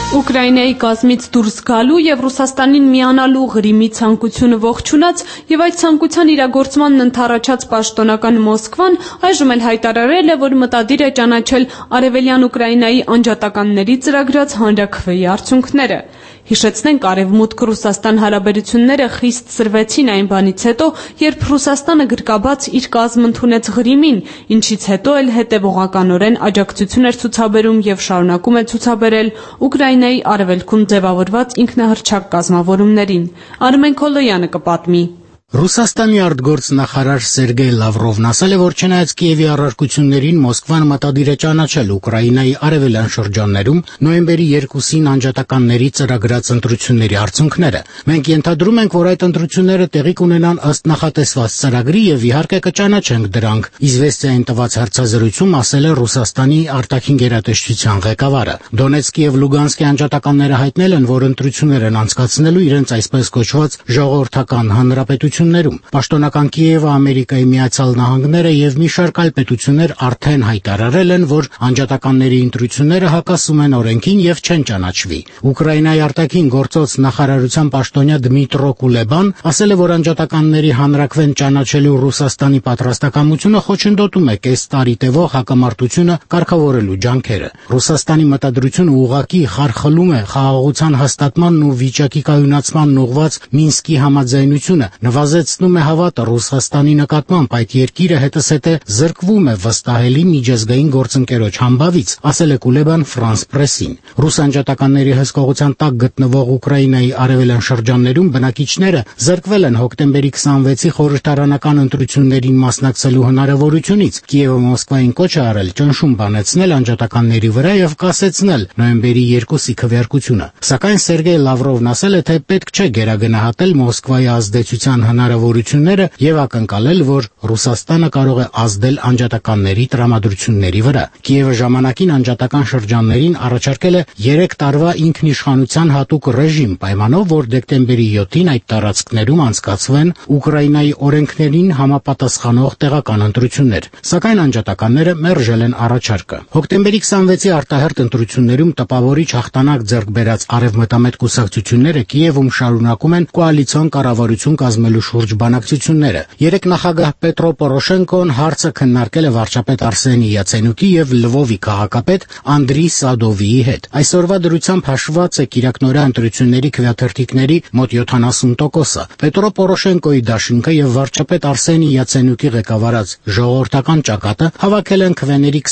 Speaker 1: Ուկրաինայի կազմից դուրս գալու եւ Ռուսաստանին միանալու Ղրիմի ցանկությունը ողջունած եւ այդ ցանկության իրագործմանն ընդառաջած պաշտոնական Մոսկվան այժմ էլ հայտարարել է, որ մտադիր է ճանաչել Արևելյան Ուկրաինայի անջատականների ծրագրած հանրաքվեի արդյունքները։ Հիշեցնենք, Արևմուտք-Ռուսաստան հարաբերությունները խիստ սրվեցին այն բանից հետո, երբ Ռուսաստանը գրկաբաց իր կազմ ընդունեց Ղրիմին, ինչից հետո էլ հետևողականորեն աջակցություն էր ցուցաբերում եւ շարունակում է ցուցաբերել Ուկրաինայի արևելքում ձևավորված ինքնահռչակ կազմավորումներին։ Արմեն Քոլոյանը կպատմի։
Speaker 3: Ռուսաստանի արտգործնախարար Սերգեյ Լավրովն ասել է, որ չնայած Կիևի առարկություններին Մոսկվան մտադիր է ճանաչել Ուկրաինայի արևելյան շրջաններում նոյեմբերի 2-ին անջատականների ծրագրած ընտրությունների արդյունքները։ Մենք ենթադրում ենք, որ այդ ընտրությունները տեղի կունենան ըստ նախատեսված ծրագրի եւ իհարկե կճանաչենք դրանք, Իզվեստիային տված հարցազրույցում ասել է Ռուսաստանի արտաքին գերատեսչության ղեկավարը։ Դոնեցկի եւ Լուգանսկի անջատականները հայտնել են, որ ընտրություններ են անցկացնելու իրենց այսպես կոչված ժողովրդական հանրապետություններում։ Պաշտոնական Կիևը, Ամերիկայի Միացյալ Նահանգները եւ մի շարք այլ պետություններ արդեն հայտարարել են, որ անջատականների ընտրությունները հակասում են օրենքին եւ չեն ճանաչվի։ Ուկրաինայի արտաքին գործոց նախարարության պաշտոնյա Դմիտրո Կուլեբան ասել է, որ անջատականների հանրաքվեն ճանաչելու Ռուսաստանի պատրաստակամությունը խոչընդոտում է կես տարի տևող հակամարտությունը կարգավորելու ջանքերը։ Ռուսաստանի մտադրությունը ուղղակի խարխլում է խաղաղության հաստատմանն ու վիճակի կայունացմանն ուղղված Մինսկի համաձայնությունը, նվազեցնում է հավատը Ռուսաստանի նկատմամբ, այդ երկիրը հետզհետե զրկվում է վստահելի միջազգային գործընկերոջ համբավից, ասել է Կուլեբան Ֆրանս Պրեսին։ Ռուս անջատականների հսկողության տակ գտնվող Ուկրաինայի արևելյան շրջաններում բնակիչները զրկվել են հոկտեմբերի 26-ի խորհրդարանական ընտրություններին մասնակցելու հնարավորությունից։ Կիևը Մոսկվային կոչ է արել ճնշում բանեցնել անջատականների վրա եւ կասեցնել նոյեմբերի 2-ի քվեարկությունը։ Սակայն Սերգեյ Լավրովն ասել է, թե պետք չէ գերագնահատել Մոսկվայի ազդեցության հնարավորությունները եւ ակնկալել, որ Ռուսաստանը կարող է ազդել անջատականների տրամադրությունների վրա։ Կիևը ժամանակին անջատական շրջաններին առաջարկել է 3 տարվա ինքնիշխանության հատուկ ռեժիմ պայմանով, որ դեկտեմբերի 7-ին այդ տարածքներում անցկացվեն Ուկրաինայի օրենքներին համապատասխանող տեղական ընտրություններ։ Սակայն անջատականները մերժել են առաջարկը։ Հոկտեմբերի 26-ի արտահերթ ընտրություններում տպավորիչ հաղթանակ ձեռք բերած արևմտամետ կուսակցությունները Կիևում շարունակում են կոալիցիոն կառավարություն կազմելու շուրջ բանակցությունները։ Երեք նախագահ Պետրո Պորոշենկոն հարցը քննարկել է վարչապետ Արսենի Յացենյուկի եւ Լվովի քաղաքապետ Անդրի Սադովիի հետ։ Այսօրվա դրությամբ հաշվված է կիրակնօրյա ընտրությունների քվեաթերթիկների մոտ 70%-ը։ Պետրո Պորոշենկոյի դաշինքը եւ վարչապետ Արսենի Յացենյուկի ղեկավարած ժողովրդական ճակատը հավաքել են քվեների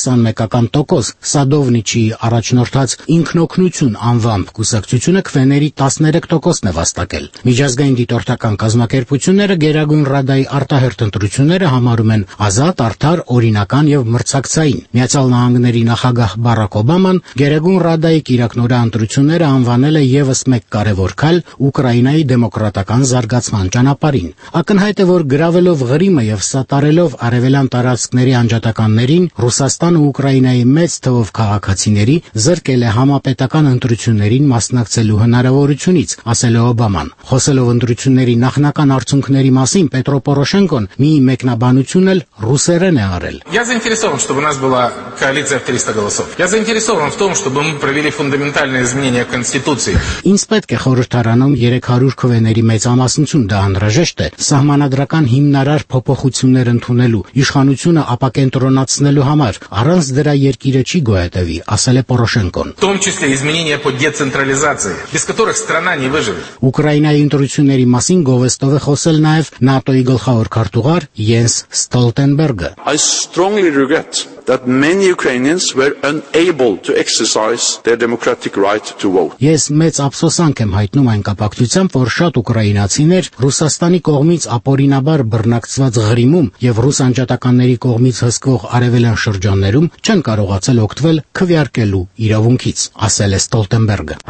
Speaker 3: 21%։ Սադովնիչի առաջնորդած Ինքնօգնություն անվամբ կուսակցությունը քվեների 13%-ն է վաստակել։ Միջազգային դիտորդական կազմակերպությունները Գերագույն Ռադայի արտահերթ ընտրությունները համարում են ազատ, արդար, օրինական եւ մրցակցային։ Միացյալ Նահանգների նախագահ Բարակ Օբաման Գերագույն Ռադայի կիրակնօրյա ընտրությունները անվանել է եւս մեկ կարևոր քայլ Ուկրաինայի դեմոկրատական զարգացման ճանապարհին։ Ակնհայտ է, որ գրավելով Ղրիմը եւ սատարելով արևելյան տարածքների անջատականներին, Ռուսաստանը Ուկրաինայի մեծ թվով քաղաքացիների զրկել է համապետական ընտրություններին մասնակցելու հնարավորությունից, ասել է Օբաման։ Խոսելով ընտրությունների նախնական արդյունքների մասին Պետրո Պորոշենկոն մի մեկնաբանություն էլ ռուսերեն է արել։
Speaker 4: Я заинтересован, чтобы у нас была коалиция в 300 голосов. Я заинтересован в том, чтобы мы провели фундаментальные изменения в Конституции.
Speaker 3: Ինձ պետք է խորհրդարանում 300 քվեների մեծամասնություն, դա անհրաժեշտ է սահմանադրական հիմնարար փոփոխություններ ընդունելու, իշխանությունը ապակենտրոնացնելու համար։ Առանց դրա երկիրը չի գոյատևի, ասել է Պորոշենկոն։
Speaker 4: В том числе изменения по децентрализации, без которых страна не выживет.
Speaker 3: Ուկրաինայի ընտրությունների մասին գովեստով է խոսել նաև ՆԱՏՕ-ի գլխավոր քարտուղար Յենս Ստոլտենբերգը։
Speaker 5: I strongly regret that many Ukrainians were unable to exercise their democratic right to vote.
Speaker 3: Ես մեծ ափսոսանք եմ հայտնում այն կապակցությամբ, որ շատ ուկրաինացիներ Ռուսաստանի կողմից ապօրինաբար բռնակցված Ղրիմում եւ ռուս անջատականների կողմից հսկվող արևելյան շրջաններում չեն կարողացել օգտվել քվեարկելու իրավունքից, ասել է Ստոլտենբերգը։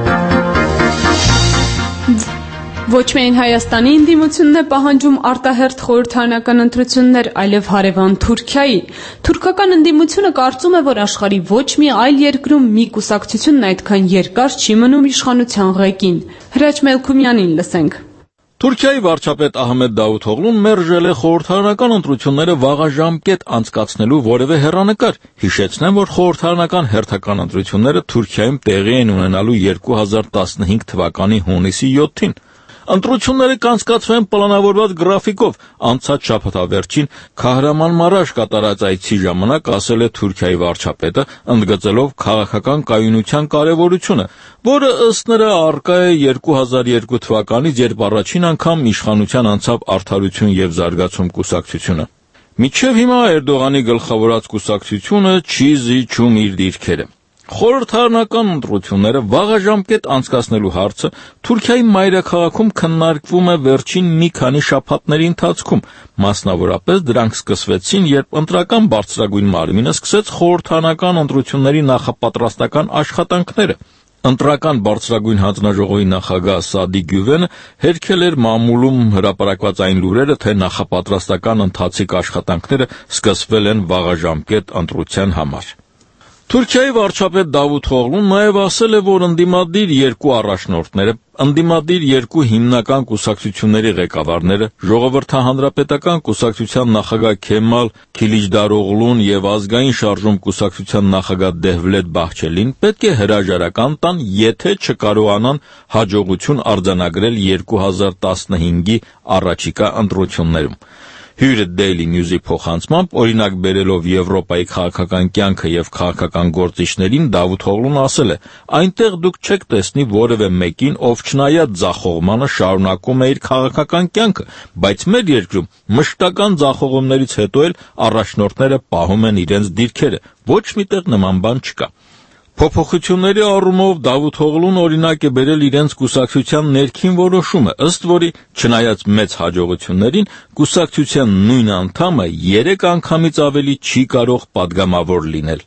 Speaker 1: Ոչ միայն Հայաստանի ընդդիմությունն է պահանջում արտահերթ խորհրդարանական ընտրություններ, այլև հարևան Թուրքիայի։ Թուրքական ընդդիմությունը կարծում է, որ աշխարհի ոչ մի այլ երկրում մի կուսակցությունն այդքան երկար չի մնում իշխանության ղեկին։ Հրաչ Մելքումյանին լսենք։
Speaker 6: Թուրքիայի վարչապետ Ահմեդ Դավութօղլուն մերժել է խորհրդարանական ընտրությունները վաղաժամկետ անցկացնելու որևէ հեռանկար։ Հիշեցնեմ, որ խորհրդարանական հերթական ընտրությունները Թուրքիայում տեղի են ունենալու 2015 թվականի հունիսի 7-ին։ Ընտրությունները կանցկացվեն պլանավորված գրաֆիկով։ Անցած շաբաթավերջին Քահրամանմարաշ կատարած այցի ժամանակ ասել է Թուրքիայի վարչապետը, ընդգծելով քաղաքական կայունության կարևորությունը, որը ըստ նրա առկա է 2002 թվականից, երբ առաջին անգամ իշխանության անցավ Արդարություն եւ զարգացում կուսակցությունը։ Մինչև հիմա Էրդողանի գլխավորած կուսակցությունը չի զիջում իր դիրքերը։ Խորհրդարանական ընտրությունները վաղաժամկետ անցկացնելու հարցը Թուրքիայի մայրաքաղաքում քննարկվում է վերջին մի քանի շաբաթների ընթացքում, մասնավորապես դրանք սկսվեցին, երբ ընտրական բարձրագույն մարմինը սկսեց խորհրդարանական ընտրությունների նախապատրաստական աշխատանքները։ Ընտրական բարձրագույն հանձնաժողովի նախագահ Սադի Գյուվենը հերքել էր մամուլում հրապարակված այն լուրերը, թե նախապատրաստական ընթացիկ աշխատանքները սկսվել են վաղաժամկետ ընտրության համար։ Թուրքիայի վարչապետ Դավութօղլուն նաև ասել է, որ ընդդիմադիր երկու առաջնորդները, ընդդիմադիր երկու հիմնական կուսակցությունների ղեկավարները, Ժողովրդահանրապետական կուսակցության նախագահ Քեմալ Քիլիչդարօղլուն եւ Ազգային շարժում կուսակցության նախագահ Դեհվլետ Բահչելին պետք է հրաժարական տան, եթե չկարողանան հաջողություն արձանագրել 2015-ի առաջիկա ընտրություններում։ Հյուրը Daily News-ի փոխանցմամբ, օրինակ բերելով Եվրոպայի քաղաքական կյանքը եւ քաղաքական գործիչներին, Դավութօղլուն ասել է. «Այնտեղ դուք չեք տեսնի որևէ մեկին, ով չնայած ձախողմանը շարունակում է իր քաղաքական կյանքը, բայց մեր երկրում մշտական ձախողումներից հետո էլ առաջնորդները պահում են իրենց դիրքերը, ոչ միտեղ նման բան չկա»։ Փոփոխությունների առումով Դավութօղլուն օրինակ է բերել իրենց կուսակցության ներքին որոշումը, ըստ որի, չնայած մեծ հաջողություններին, կուսակցության նույն անդամը 3 անգամից ավելի չի կարող падգամավոր լինել։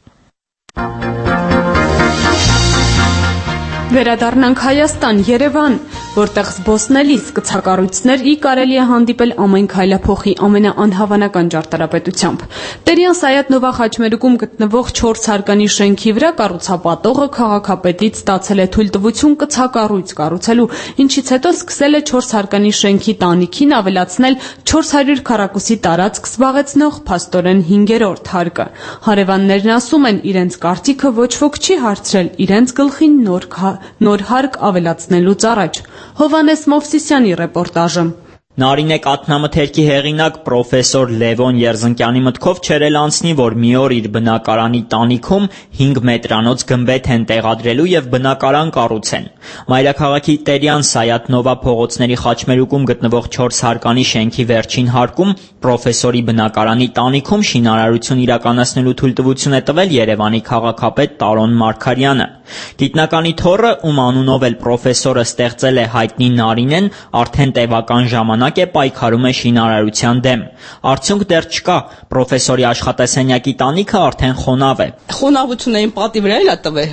Speaker 1: Վերադառնանք Հայաստան, Երևան, որտեղ զբոսնելիս կցակառույցներ կարելի է հանդիպել ամեն քայլափոխի ամենաանհավանական ճարտարապետությամբ։ Տերյան Սայաթ Նովա խաչմերուկում գտնվող 4 հարկանի շենքի վրա կառուցապատողը քաղաքապետից ստացել է թույլտվություն կցակառույց կառուցելու, ինչից հետո սկսել է 4 հարկանի շենքի տանիքին ավելացնել 400 քառակուսի տարածք զբաղեցնող փաստորեն 5-րդ հարկը։ Հարևաններն ասում են, իրենց կարծիքը ոչ ոք չի հարցրել իրենց գլխին նոր հարկ ավելացնելուց առաջ։ Հովանես Մովսիսյանի ռեպորտաժը։
Speaker 17: Նարինե կաթնամթերքի հեղինակ պրոֆեսոր Լևոն Երզնկյանի մտքով չէր էլ անցնի, որ մի օր իր բնակարանի տանիքում 5 մետրանոց գմբեթ են տեղադրելու եւ բնակարան կառուցեն։ Մայրաքաղաքի Տերյան Սայաթ Նովա փողոցների խաչմերուկում գտնվող 4 հարկանի շենքի վերջին հարկում պրոֆեսորի բնակարանի տանիքում շինարարություն իրականացնելու թույլտվություն է տվել Երևանի քաղաքապետ Տարոն Մարգարյանը։ Գիտնականի թոռը, ում անունով էլ պրոֆեսորը ստեղծել է հայտնի Նարինեն, արդեն տևական ժամանակ է պայքարում է շինարարության դեմ։ Արդյունք դեռ չկա, պրոֆեսորի աշխատասենյակի տանիքը արդեն խոնավ է։
Speaker 7: Խոնավությունը իմ պատի վրա էլ է տվել։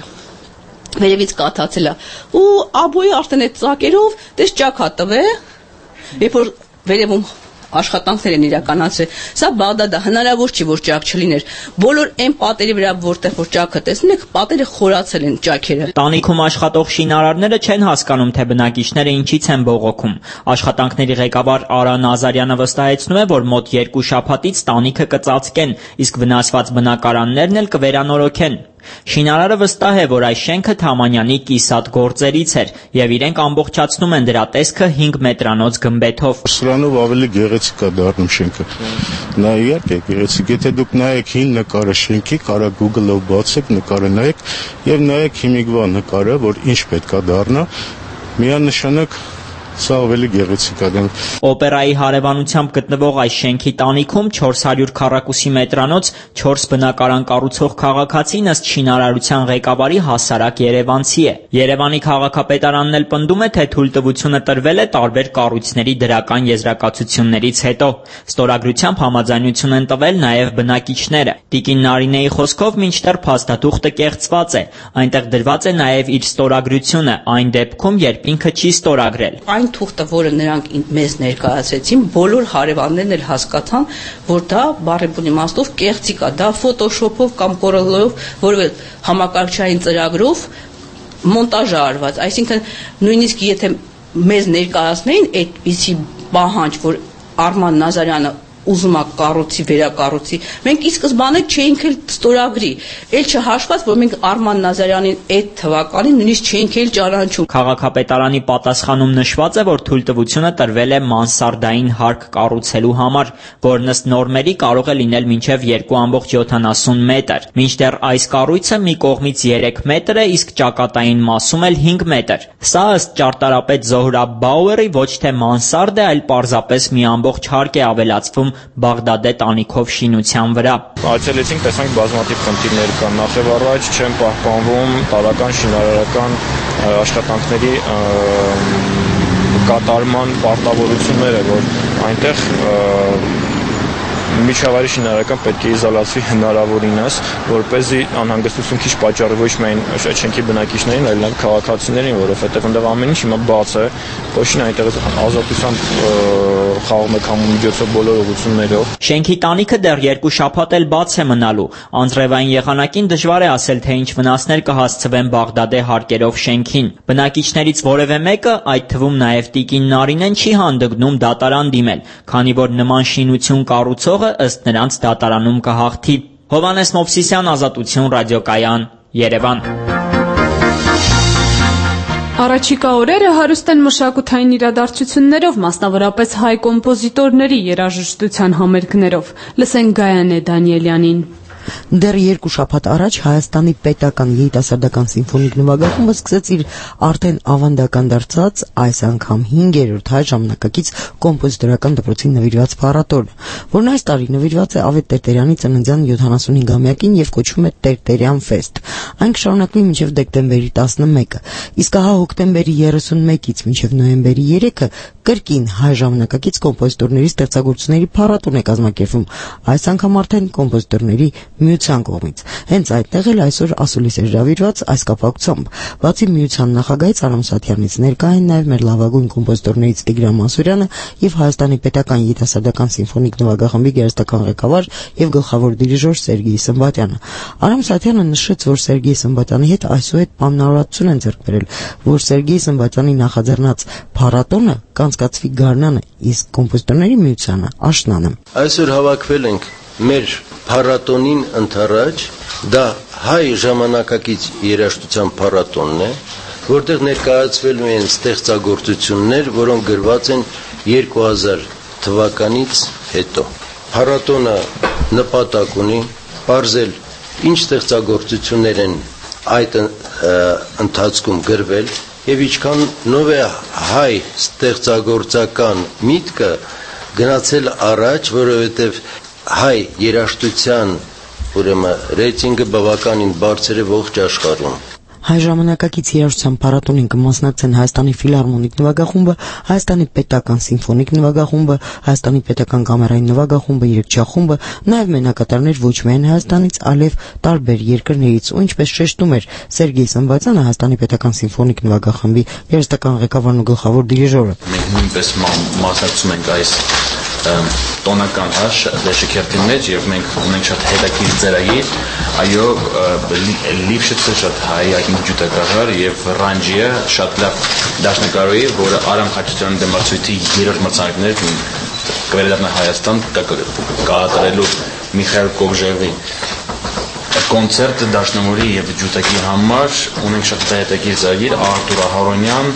Speaker 7: Վերևից կաթացել է։ Ու աբոյի արդեն այդ ծակերով դες ճակ է տվել։ Երբ որ վերևում աշխատանքներ են իրականացրել։ Սա Բաղդադը հնարավոր չի, որ ճակ չլիներ։ Բոլոր այն պատերի վրա, որտեղ որ ճակը տեսնում եք, պատերը խորացել են ճակերը։
Speaker 17: Տանիքում աշխատող շինարարները չեն հասկանում, թե բնակիչները ինչից են բողոքում։ Աշխատանքների ղեկավար Արա Նազարյանը վստահեցնում է, որ մոտ 2 շաբաթից տանիքը կծածկեն, իսկ վնասված բնակարաններն էլ կվերանորոգեն։ Շինարարը վստահ է, որ այս շենքը Թամանյանի կիսատ գործերից էր եւ իրենք ամբողջացնում են դրա տեսքը 5 մետրանոց գմբեթով։
Speaker 8: Սրանով ավելի գեղեցիկ է դառնում շենքը։ Նա իհարկե գեղեցիկ, եթե դուք նայեք հին նկարը շենքի, կարա Google-ով բացեք, նկարը նայեք եւ նայեք հիմիկվա նկարը, որ ինչ պետք է դառնա, միանշանակ սա ավելի գեղեցիկ է։
Speaker 17: Օպերայի հարևանությամբ գտնվող այս շենքի տանիքում 400 քառակուսի մետրանոց 4 բնակարան կառուցող քաղաքացին ըստ շինարարության ղեկավարի հասարակ երևանցի է։ Երևանի քաղաքապետարանն էլ պնդում է, թե թույլտվությունը տրվել է տարբեր կառույցների դրական եզրակացություններից հետո։ Ստորագրությամբ համաձայնություն են տվել նաև բնակիչները։ Տիկին Նարինեի խոսքով մինչդեռ փաստաթուղթը կեղծված է։ Այնտեղ դրված է նաև իր ստորագրությունը, այն դեպքում, երբ ինքը չի ստորագրել։
Speaker 7: Թուղթը, որը նրանք մեզ ներկայացրեցին, բոլոր հարևաններն էլ հասկացան, որ դա բառեբուն իմաստով կեղծիկ է, դա ֆոտոշոփով կամ կորելով, որևէ համակարգչային ծրագրով մոնտաժ է արված, այսինքն նույնիսկ եթե մեզ ներկայացնեին այդպիսի պահանջ, որ Արման Նազարյանը ուզում է կառույցի վերակառուցի, մենք ի սկզբանե չէինք էլ ստորագրի, էլ չհաշված, որ մենք Արման Նազարյանին այդ թվականին նույնիսկ չէինք էլ ճանաչում։
Speaker 17: Քաղաքապետարանի պատասխանում նշված է, որ թույլտվությունը տրվել է մանսարդային հարկ կառուցելու համար, որն ըստ նորմերի կարող է լինել մինչև 2.70 մետր։ Մինչդեռ այս կառույցը մի կողմից 3 մետր է, իսկ ճակատային մասում էլ 5 մետր։ Սա ըստ ճարտարապետ Զոհրաբ Բաուերի ոչ թե մանսարդ է, այլ պարզապես մի ամբողջ հարկ է ավելացվում Բաղդադե տանիքով շինության վրա։
Speaker 9: Այցելեցինք, տեսանք բազմաթիվ խնդիրներ կան, նախ եւ առաջ չեն պահպանվում տարական շինարարական աշխատանքների կատարման պարտավորությունները, որ այնտեղ միջավայրի շինարարական պետք է իզոլացվի հնարավորինս, որպեսզի անհանգստություն քիչ պատճառի ոչ միայն շենքի բնակիչներին, այլ նաև քաղաքացիներին, որովհետև այնտեղ ամեն ինչ հիմա բաց է, ոչ միայն այնտեղ ազատության խաղում է կամու միջոցով բոլոր ուղղություններով։
Speaker 17: Շենքի տանիքը դեռ 2 շաբաթ էլ բաց է մնալու։ Անձրևային եղանակին դժվար է ասել, թե ինչ վնասներ կհասցվեն Բաղդադե հարկերով շենքին։ Բնակիչներից որևէ մեկը, այդ թվում նաև տիկին Նարինեն, չի հանդգնում դատարան դիմել, քանի որ նման շինություն կառուցողը ըստ նրանց դատարանում կհաղթի։ Հովհաննես Մովսիսյան, Ազատություն ռադիոկայան, Երևան։
Speaker 1: Առաջիկա օրերը հարուստ են մշակութային իրադարձություններով, մասնավորապես հայ կոմպոզիտորների երաժշտության համերգներով։ Լսենք Գայանե Դանիելյանին։
Speaker 11: Դեռ 2 շաբաթ առաջ Հայաստանի պետական երիտասարդական սիմֆոնիկ նվագախումբը սկսեց իր արդեն ավանդական դարձած այս անգամ 5-րդ հայ ժամանակակից կոմպոզիտորական դպրոցին նվիրված փառատոնը, որն այս տարի նվիրված է Ավետ Տերտերյանի ծննդյան 75-ամյակին եւ կոչվում է Տերտերյան ֆեստ։ Այն կշարունակվի մինչև դեկտեմբերի 11-ը, իսկ ահա հոկտեմբերի 31-ից մինչև նոյեմբերի 3-ը կրկին հայ ժամանակակից կոմպոզիտորների ստեղծագործությունների փառատոն է կազմակերպվում, այս անգամ արդեն կոմպոզիտորների միության կողմից։ Հենց այդտեղ էլ այսօր ասուլիս է հրավիրված այս կապակցությամբ։ Բացի միության նախագահից Արամ Սաթյանից ներկա են նաև մեր լավագույն կոմպոզիտորներից Տիգրան Մանսուրյանը եւ Հայաստանի պետական երիտասարդական սիմֆոնիկ նվագախմբի գերստական ղեկավար եւ գլխավոր դիրիժոր Սերգեյ Սմբատյանը։ Արամ Սաթյանը նշեց, որ Սերգեյ Սմբատյանի հետ այսուհետ պայմանավորվածություն են ձեռք բերել, որ Սերգեյ Սմբատյանի նախաձեռնած փառատոնը կանցկացվի Գառնանը, իսկ կոմպոզիտորների միությանը աշնանը։
Speaker 12: Այսօր հավաքվել ենք մեր փառատոնին ընթരാճ, դա հայ ժամանակակից երաժշտության փառատոնն է, որտեղ ներկայացվելու են ստեղծագործություններ, որոնք գրված են 2000 թվականից հետո։ Փառատոնը նպատակ ունի բարձել ինչ ստեղծագործություններ են այդ ընթացքում գրվել եւ ինչքան նով է հայ ստեղծագործական միտքը գնացել առաջ, որովհետեւ հայ երաժշտության ուրեմն ռեյտինգը բավականին բարձր է ողջ աշխարհում։
Speaker 11: Հայ ժամանակակից երաժշտության փառատոնին կմասնակցեն Հայաստանի ֆիլհարմոնիկ նվագախումբը, Հայաստանի պետական սիմֆոնիկ նվագախումբը, Հայաստանի պետական կամերային նվագախումբը, երգչախումբը, նաև մենակատարներ ոչ միայն Հայաստանից, այլև տարբեր երկրներից, ու ինչպես շեշտում էր Սերգեյ Սմբատյանը, Հայաստանի պետական սիմֆոնիկ նվագախմբի երաժշտական ղեկավարն ու գլխավոր դիրիժորը։
Speaker 22: Մենք նույնպես մասնակցում ենք այս տոնական դաշնակերտի մեջ եւ մենք ունենք շատ հետաքրքիր ծրագիր, այո, Լիվշիցը շատ հայ ջութակահար եւ Ռանջիը շատ լավ դաշնակարի, որը Արամ Խաչատրյանի դեմացույցի 3-րդ մրցանակներ կվերադառնա Հայաստան կատարելու Միխայել Կոգժևի կոնցերտը դաշնամուրի եւ ջութակի համար ունենք շատ հետաքրքիր ծրագիր, Արտուր Ահարոնյան,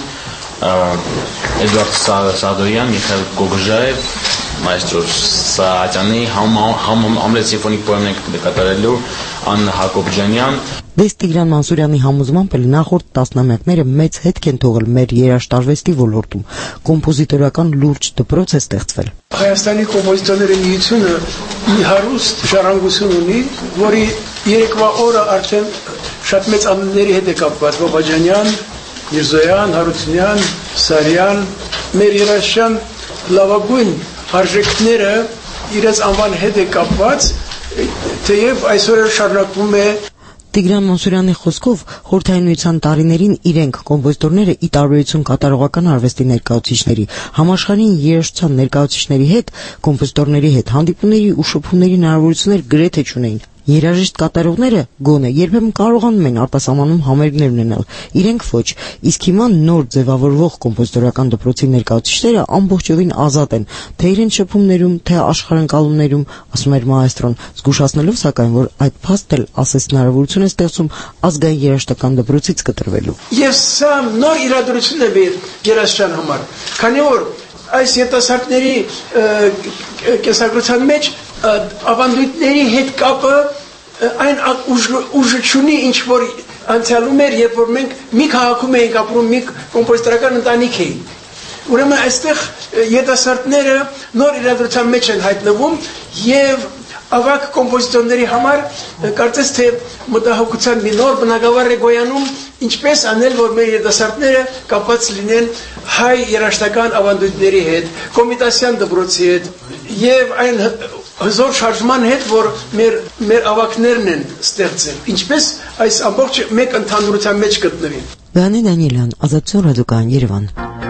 Speaker 22: Էդվարդ Սադոյան, Միխայել Կոգժաև, Մայստրո Սաատյանի Համլետ սիմֆոնիկ պոեմն կատարելու Աննա Հակոբյանյան։
Speaker 11: Դες Տիգրան Մանսուրյանի համոզմամբ էլ նախորդ տասնամյակները մեծ հետք են թողել մեր երաժշտարվեստի ոլորտում։ Կոմպոզիտորական լուրջ դպրոց է ստեղծվել։
Speaker 13: Հայաստանի կոմպոզիտորների միությունը մի հարուստ ժառանգություն ունի, որի երեկվա օրը արդեն շատ մեծ անունների հետ է կապված Բաբաջանյան, Միրզոյան, Հարությունյան, Սարյան, մեր երաժշտության լավագույն արժեքները իրենց անվան հետ է կապված, թեև այսօր շարունակվում է։
Speaker 11: Տիգրան Մանսուրյանի խոսքով խորհրդային միության տարիներին իրենք կոմպոզիտորները ի տարբերություն կատարողական արվեստի ներկայացուցիչների, համաշխարհային երաժշտության ներկայացուցիչների հետ, կոմպոզիտորների հետ հանդիպումների ու շփումների հնարավորություններ գրեթե չունեին։ Երաժիշտ կատարողները գոնե երբեմն կարողանում են արտասահմանում համերգներ ունենալ, իրենք ոչ, իսկ հիմա նոր ձևավորվող կոմպոզիտորական դպրոցի ներկայացուցիչները ամբողջովին ազատ են, թե իրենց շփումներում, թե աշխարհընկալումներում, ասում էր մաեստրոն, զգուշացնելով սակայն, որ այդ փաստն էլ ասես հնարավորություն է ստեղծում ազգային երաժշտական դպրոցից կտրվելու։
Speaker 13: Եվ սա նոր իրադրություն է երաժշտության համար, քանի որ այս երիտասարդների կենսագրության մեջ ավանդույթների հետ կապը այն ուժը չունի, ինչ որ անցյալում էր, երբ որ մենք մի քաղաքում էինք ապրում, մի կոմպոզիտորական ընտանիք էինք։ Ուրեմն այստեղ երիտասարդները նոր իրադրության մեջ են հայտնվում եւ ավակ կոմպոզիտորների համար կարծես թե մտահոգության մի նոր բնակավար է գոյանում, ինչպես անել, որ մեր երիտասարդները կապված լինեն հայ երաժշտական ավանդույթների հետ, կոմիտասյան դպրոցի հետ եւ այն հզոր շարժման հետ, որ մեր ավակներն են ստեղծել, ինչպես այս ամբողջ մեկ ընդհանրության մեջ գտնվին։
Speaker 11: Բանե Դանիելյան, Ազատություն ռադիոկայան, Երևան։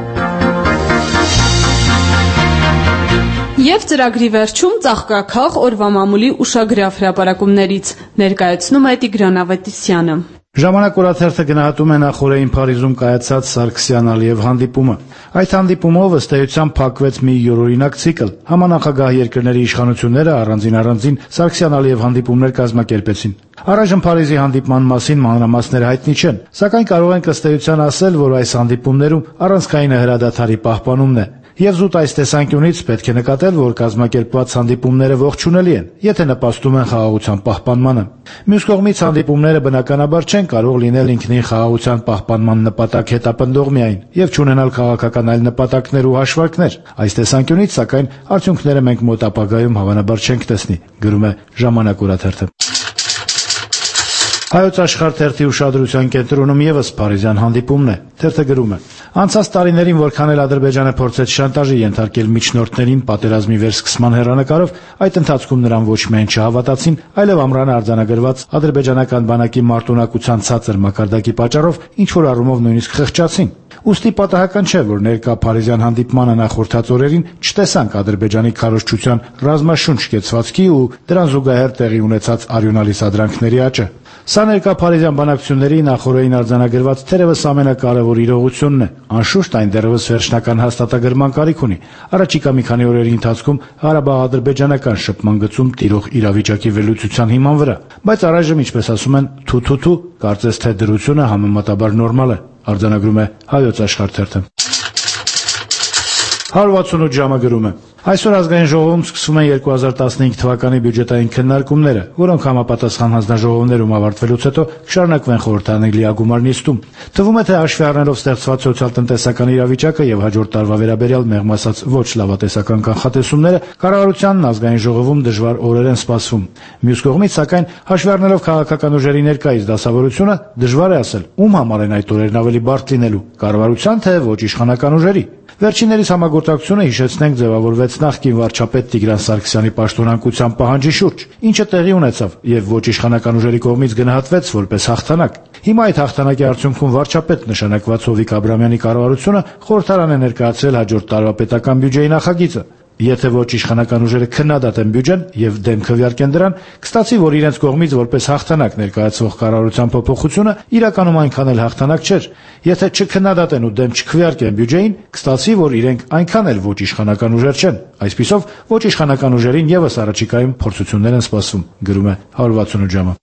Speaker 1: Եվ ծրագրի վերջում ծաղկաքաղ օրվա մամուլի ուշագրավ հրապարակումներից ներկայացնում է Տիգրան Ավետիսյանը։
Speaker 10: Ժամանակ օրաթերթը գնահատում է նախորդին Փարիզում կայացած Սարգսյան-Ալիև հանդիպումը։ Այդ հանդիպումով ըստ էության փակվեց մի յուրօրինակ ցիկլ։ Համանախագահ երկրների իշխանությունները առանձին Սարգսյան-Ալիև հանդիպումներ կազմակերպեցին։ Առայժմ Փարիզի հանդիպման մասին մանրամասներ հայտնի չեն, սակայն կարող ենք ըստ էության ասել, որ այս հանդիպումներում առանցքայինը հրադադարի պահպանումն է։ Եվ զուտ այս տեսանկյունից պետք է նկատել, որ կազմակերպված հանդիպումները ողջունելի են, եթե նպաստում են խաղաղության պահպանմանը։ Մյուս կողմից հանդիպումները բնականաբար չեն կարող լինել ինքնին խաղաղության պահպանման նպատակ հետապնդող միայն եւ չունենալ քաղաքական այլ նպատակներ ու հաշվարկներ։ Այս տեսանկյունից, սակայն, արդյունքները մենք մոտ ապագայում հավանաբար չենք տեսնի, գրում է Ժամանակ օրաթերթը։ Հայոց աշխարհ թերթի ուշադրության կենտրոնում եւս Փարիզյան հանդիպումն է։ Թերթը գրում է. Անցած տարիներին, որքան էլ Ադրբեջանը փորձեց շանտաժի ենթարկել միջնորդներին պատերազմի վերսկսման հեռանկարով, այդ ընթացքում նրան ոչ միայն չհավատացին, այլև ամռանը արձանագրված ադրբեջանական բանակի մարտունակության ցածր մակարդակի պատճառով ինչ-որ առումով նույնիսկ խղճացին։ Ուստի պատահական չէ, որ ներկա Փարիզյան հանդիպմանը նախորդած օրերին չտեսանք Ադրբեջանի քարոզչության ռազմաշունչ կեցվածքի ու դրան զուգահեռ տեղի ունեցած արյունալի սադրանքների աճը։ Սա ներկա Փարիզյան բանակցությունների նախորդին արձանագրված թերևս ամենակարևոր իրողությունն է։ Անշուշտ այն դեռևս վերջնական հաստատագրման կարիք ունի։ Առաջիկա մի քանի օրերի ընթացքում Ղարաբաղ-ադրբեջանական շփման գծում տիրող իրավիճակի վերլուծության հիման վրա։ Բայց առայժմ, ինչպես ասում են, թութ, կարծես թե դրությունը համեմատաբար նորմալ է, արձանագրում է Հայոց աշխարհ թերթը։ 168 ժամը գրում է. Այսօր ազգային ժողովում սկսվում են 2015 թվականի բյուջետային քննարկումները, որոնք համապատասխան հանձնաժողովներում ավարտվելուց հետո կշարունակվեն խորհրդարանի լիագումար նիստում։ Թվում է, թե հաշվի առնելով ստեղծված սոցիալ-տնտեսական իրավիճակը եւ հաջորդ տարվա վերաբերյալ մեղմ ասած ոչ լավատեսական կանխատեսումները, կառավարությանն ազգային ժողովում դժվար օրեր են սպասվում։ Մյուս կողմից, սակայն, հաշվի առնելով քաղաքական ուժերի ներկայիս դասավորությունը, դժվար է ասել, ում համար են այդ օրերն ավելի բարդ լինելու՝ կառավարության թե ոչ իշխանական ուժերի։ Վերջիններիս համագործակցությունը, հիշեցնենք, ձևավորվեց նախկին վարչապետ Տիգրան Սարգսյանի պաշտոնանկության պահանջի շուրջ, ինչը տեղի ունեցավ եւ ոչ իշխանական ուժերի կողմից գնահատվեց որպես հաղթանակ։ Հիմա այդ հաղթանակի արդյունքում վարչապետ նշանակված Հովիկ Աբրամյանի կառավարությունը խորհրդարան է ներկայացրել հաջորդ տարվա պետական բյուջեի նախագիծը։ Եթե ոչ իշխանական ուժերը քննադատեն բյուջեն եւ դեմ քվեարկեն դրան, կստացի, որ իրենց կողմից որպես հաղթանակ ներկայացվող կառավարության փոփոխությունը իրականում այնքան էլ հաղթանակ չէր։ Եթե չքննադատեն ու դեմ չքվեարկեն բյուջեին, կստացի, որ իրենք այնքան էլ ոչ իշխանական ուժեր չեն։ Այսպիսով, ոչ իշխանական ուժերին եւս առաջիկայում փորձություններ են սպասվում, գրում է 168 ժամը։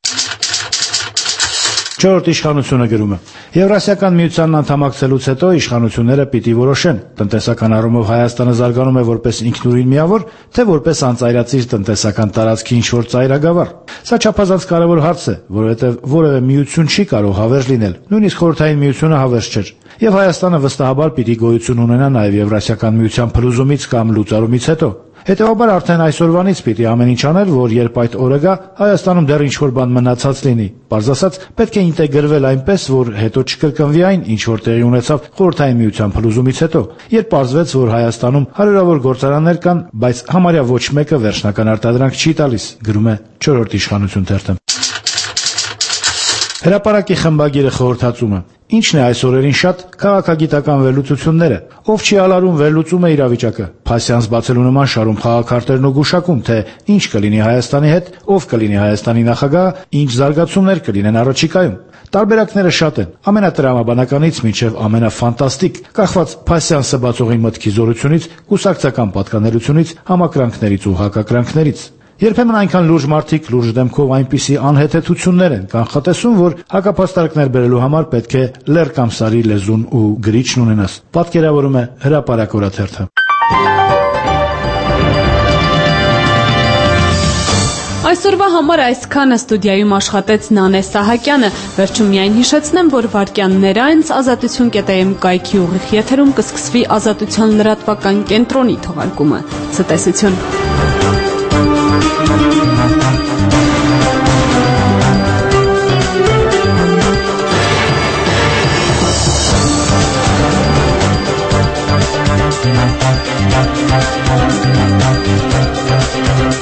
Speaker 10: Չորրորդ իշխանությունը գրում է. Եվրասիական միությանն անդամակցելուց հետո իշխանությունները պիտի որոշեն, տնտեսական առումով Հայաստանը զարգանում է որպես ինքնուրույն միավոր, թե որպես անծայրածիր տնտեսական տարածքի ինչ-որ ծայրագավառ։ Սա չափազանց կարևոր հարց է, որովհետև որևէ միություն չի կարող հավերժ լինել, նույնիսկ Խորհրդային միությունը հավերժ չէր։ Եվ Հայաստանը վստահաբար պիտի գոյություն ունենա նաև Եվրասիական միության փլուզումից կամ լուծարումից հետո։ Հետևաբար արդեն այսօրվանից պիտի ամեն ինչ անել, որ երբ այդ օրը գա, Հայաստանում դեռ ինչ-որ բան մնացած լինի։ Պարզ ասած, պետք է ինտեգրվել այնպես, որ հետո չկրկնվի այն, ինչ որ տեղի ունեցավ Խորհրդային միության փլուզումից հետո, երբ պարզվեց, որ Հայաստանում հարյուրավոր գործարաններ կան, բայց համարյա ոչ մեկը վերջնական արտադրանք չի տալիս, գրում է 4-րդ իշխանություն թերթը։ Հրապարակի խմբագիրը խորհրդածում է. Ինչն է այս օրերին շատ քաղաքագիտական վերլուծությունները։ Ով չի ալարում վերլուծում է իրավիճակը։ Փասյանց բացելու նման շարում խաղաքարտերն ու գուշակում, թե ինչ կլինի Հայաստանի հետ, ով կլինի Հայաստանի նախագահ, ինչ զարգացումներ կլինեն առաջիկայում։ Տարբերակները շատ են, ամենատրամաբանականից մինչև ամենաֆանտաստիկ, կախված Փասյան սբացողի մտքի զորությունից, կուսակցական պատկանելությունից, համակրանքներից ու հակակրանքներից։ Երբեմն այնքան լուրջ մարդիկ լուրջ դեմքով այնպիսի անհեթեթություններ են կանխատեսում, որ հակապաստարկներ բերելու համար պետք է լեռ կամ սարի լեզուն ու գրիչն ունենաս։ Պատկերավորում է Հրապարակ օրաթերթը։
Speaker 1: Այսօրվա համար այսքանը ստուդիայում աշխատեց Նանե Սահակյանը։ Վերջում միայն հիշեցնեմ, որ վարքյաններ անց ազատություն.am կայքի ուղիղ եթերում կսկսվի Ազատության լրատվական կենտրոնի թողարկումը։ Ցտեսություն։
Speaker 14: We'll be right back.